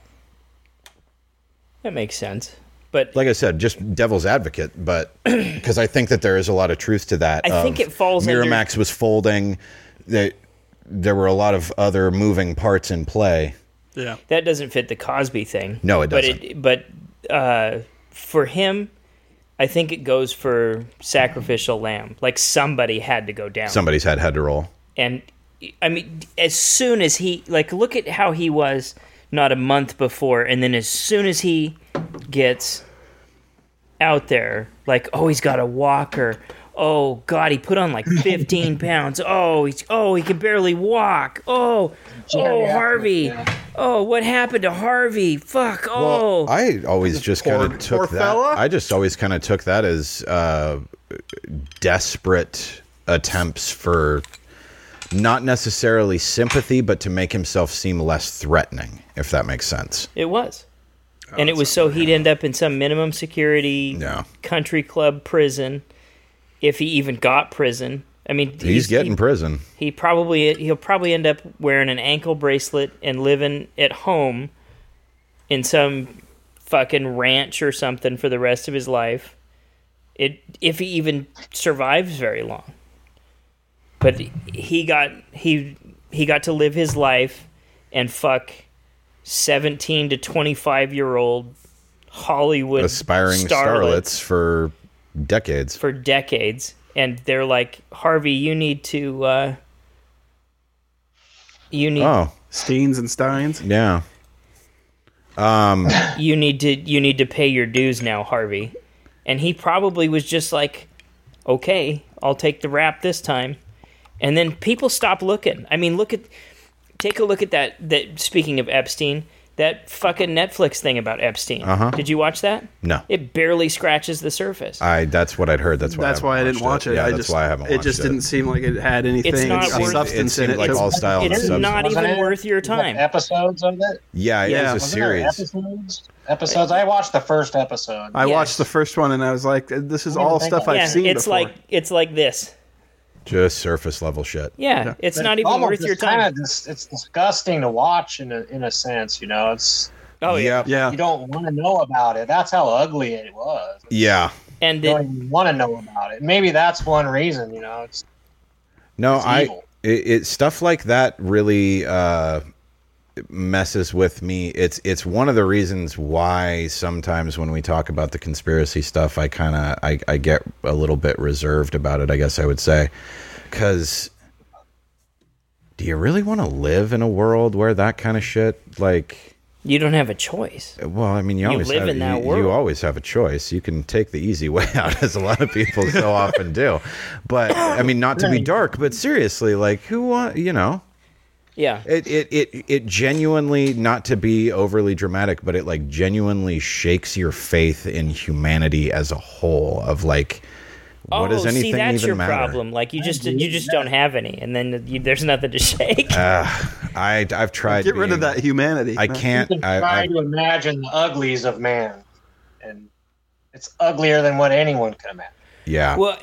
[SPEAKER 2] That makes sense. But
[SPEAKER 3] like I said, just devil's advocate, but because I think that there is a lot of truth to that.
[SPEAKER 2] I think it falls
[SPEAKER 3] Miramax was folding. There were a lot of other moving parts in play.
[SPEAKER 4] Yeah,
[SPEAKER 2] that doesn't fit the Cosby thing.
[SPEAKER 3] No, it doesn't.
[SPEAKER 2] But for him, I think it goes for sacrificial lamb. Like somebody had to go down.
[SPEAKER 3] Somebody's head had to roll.
[SPEAKER 2] And I mean, as soon as look at how he was not a month before, and then as soon as he gets out there, like, oh, he's got a walker. Oh God, he put on like 15 pounds. Oh, he can barely walk. Harvey. Oh, what happened to Harvey? Fuck. Oh.
[SPEAKER 3] Well, I always just kind of took that. Fella? I just always kind of took that as desperate attempts for not necessarily sympathy, but to make himself seem less threatening, if that makes sense.
[SPEAKER 2] It was. And it was so he'd end up in some minimum security country club prison. If he even got prison. I mean,
[SPEAKER 3] he's getting prison.
[SPEAKER 2] He'll probably end up wearing an ankle bracelet and living at home in some fucking ranch or something for the rest of his life. If he even survives very long. But he got to live his life and fuck 17 to 25-year-old Hollywood
[SPEAKER 3] aspiring starlets for decades. And they're like, Harvey, you need to
[SPEAKER 4] Steens and Steins.
[SPEAKER 3] Yeah.
[SPEAKER 2] You need to pay your dues now, Harvey. And he probably was just like, okay, I'll take the rap this time. And then people stop looking. I mean, take a look at that speaking of Epstein, that fucking Netflix thing about Epstein. Did you watch that?
[SPEAKER 3] No.
[SPEAKER 2] It barely scratches the surface.
[SPEAKER 3] That's what I'd heard. That's why
[SPEAKER 4] I didn't watch it.
[SPEAKER 3] Yeah, that's why I haven't watched it.
[SPEAKER 4] It just didn't seem like it had anything of substance in it.
[SPEAKER 3] Like all style and
[SPEAKER 2] it's
[SPEAKER 3] substance.
[SPEAKER 2] not even worth your time.
[SPEAKER 5] Episodes of it?
[SPEAKER 3] Yeah, it was a series.
[SPEAKER 5] Episodes. I watched the first episode.
[SPEAKER 4] I watched the first one and I was like, this is all stuff I've seen before.
[SPEAKER 2] It's like this.
[SPEAKER 3] Just surface level shit.
[SPEAKER 2] Yeah. It's not even worth your time.
[SPEAKER 5] It's disgusting to watch in a sense, you know. It's
[SPEAKER 3] yeah.
[SPEAKER 5] You don't want to know about it. That's how ugly it was.
[SPEAKER 3] Yeah.
[SPEAKER 2] And
[SPEAKER 5] you don't even want to know about it. Maybe that's one reason, you know. It's
[SPEAKER 3] evil. Stuff like that really messes with me. It's one of the reasons why sometimes when we talk about the conspiracy stuff, I get a little bit reserved about it, I guess I would say. Because do you really want to live in a world where that kind of shit, like...
[SPEAKER 2] You don't have a choice.
[SPEAKER 3] Well, I mean, you always have a choice. You can take the easy way out, as a lot of people so often do. But, I mean, not to be dark, but seriously, like, who want, you know...
[SPEAKER 2] Yeah.
[SPEAKER 3] It genuinely, not to be overly dramatic, but it like genuinely shakes your faith in humanity as a whole of like, what does anything even matter?
[SPEAKER 2] See, that's your problem. Like you just don't have any, and then there's nothing to shake.
[SPEAKER 3] I've tried.
[SPEAKER 4] Get rid of that humanity.
[SPEAKER 3] I can't.
[SPEAKER 5] You can try to imagine the uglies of man, and it's uglier than what anyone can imagine.
[SPEAKER 3] Yeah.
[SPEAKER 2] Well.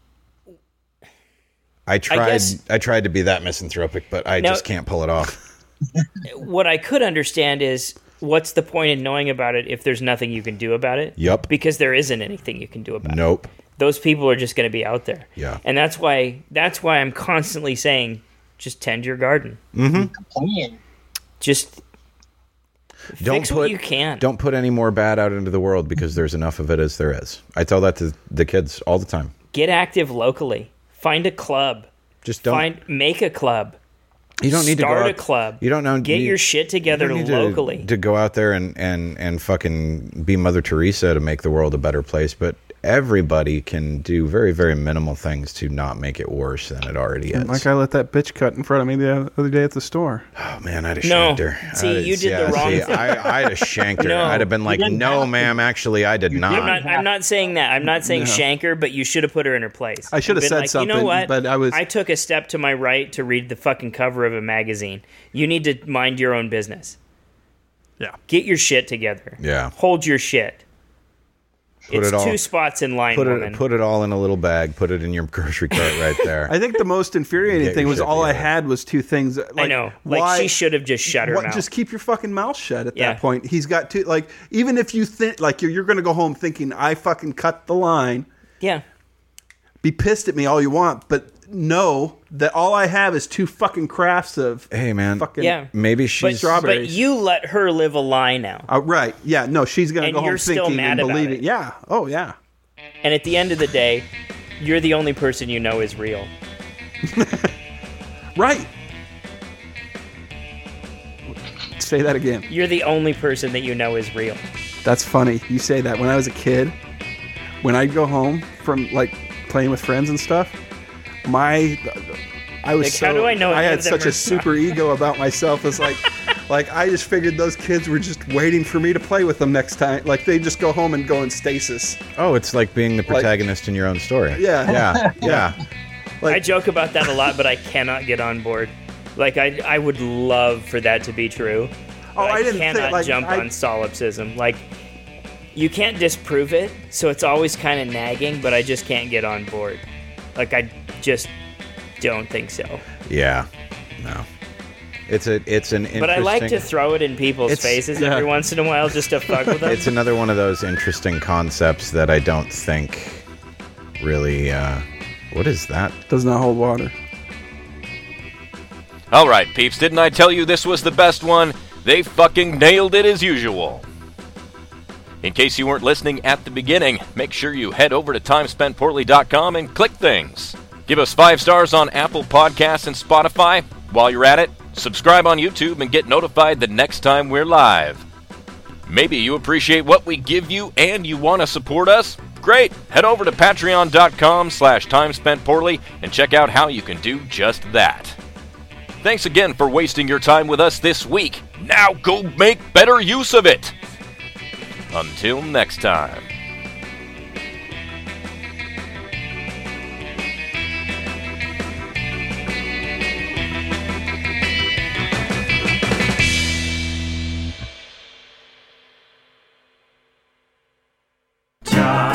[SPEAKER 3] I tried to be that misanthropic, but I just can't pull it off.
[SPEAKER 2] What I could understand is, what's the point in knowing about it if there's nothing you can do about it?
[SPEAKER 3] Yep.
[SPEAKER 2] Because there isn't anything you can do about it.
[SPEAKER 3] Nope.
[SPEAKER 2] Those people are just going to be out there.
[SPEAKER 3] Yeah.
[SPEAKER 2] And that's why I'm constantly saying, just tend your garden.
[SPEAKER 3] Mm-hmm.
[SPEAKER 2] Just fix what you can.
[SPEAKER 3] Don't put any more bad out into the world because there's enough of it as there is. I tell that to the kids all the time.
[SPEAKER 2] Get active locally. Find a club. Make a club.
[SPEAKER 3] You don't need to
[SPEAKER 2] start a club.
[SPEAKER 3] You don't know.
[SPEAKER 2] Get your shit together locally.
[SPEAKER 3] To go out there and fucking be Mother Teresa to make the world a better place, but everybody can do very, very minimal things to not make it worse than it already is.
[SPEAKER 4] Like I let that bitch cut in front of me the other day at the store.
[SPEAKER 3] Oh man, I'd have shanked her.
[SPEAKER 2] See, you did the wrong thing.
[SPEAKER 3] I'd have shanked her. I'd have been like, no, ma'am, actually, I did not.
[SPEAKER 2] I'm not saying that. I'm not saying shank her, but you should have put her in her place.
[SPEAKER 4] I should have said something.
[SPEAKER 2] You know what?
[SPEAKER 4] But
[SPEAKER 2] I took a step to my right to read the fucking cover of a magazine. You need to mind your own business.
[SPEAKER 4] Yeah.
[SPEAKER 2] Get your shit together.
[SPEAKER 3] Yeah.
[SPEAKER 2] Hold your shit. It's 2 spots in line, woman.
[SPEAKER 3] Put it all in a little bag. Put it in your grocery cart right there.
[SPEAKER 4] I think the most infuriating thing was all I had was 2 things. Like,
[SPEAKER 2] I know. Like, she should have just shut her mouth.
[SPEAKER 4] Just keep your fucking mouth shut at that point. He's got to, like, even if you think, like, you're going to go home thinking, I fucking cut the line.
[SPEAKER 2] Yeah.
[SPEAKER 4] Be pissed at me all you want, but know that all I have is 2 fucking crafts of fucking
[SPEAKER 3] maybe she's
[SPEAKER 4] strawberries.
[SPEAKER 2] But you let her live a lie now.
[SPEAKER 4] Right. Yeah. No, she's going to go home thinking and believing. Yeah. Oh, yeah.
[SPEAKER 2] And at the end of the day, you're the only person you know is real.
[SPEAKER 4] Right. Say that again.
[SPEAKER 2] You're the only person that you know is real.
[SPEAKER 4] That's funny. You say that. When I was a kid, when I'd go home from, like, playing with friends and stuff, I had such a super ego about myself. It's like I just figured those kids were just waiting for me to play with them next time. Like they just go home and go in stasis.
[SPEAKER 3] Oh, it's like being the protagonist in your own story.
[SPEAKER 4] Yeah.
[SPEAKER 2] Like, I joke about that a lot, but I cannot get on board. Like I would love for that to be true. I cannot jump on solipsism. Like you can't disprove it, so it's always kind of nagging. But I just can't get on board. Like I just don't think so.
[SPEAKER 3] Yeah, no. It's an interesting...
[SPEAKER 2] But I like to throw it in people's faces every once in a while just to fuck with them.
[SPEAKER 3] It's another one of those interesting concepts that I don't think really... what is that?
[SPEAKER 4] Does not hold water.
[SPEAKER 1] All right, peeps, didn't I tell you this was the best one? They fucking nailed it as usual. In case you weren't listening at the beginning, make sure you head over to timespentpoorly.com and click things. Give us 5 stars on Apple Podcasts and Spotify. While you're at it, subscribe on YouTube and get notified the next time we're live. Maybe you appreciate what we give you and you want to support us? Great! Head over to patreon.com/timespentpoorly and check out how you can do just that. Thanks again for wasting your time with us this week. Now go make better use of it! Until next time.
[SPEAKER 6] Time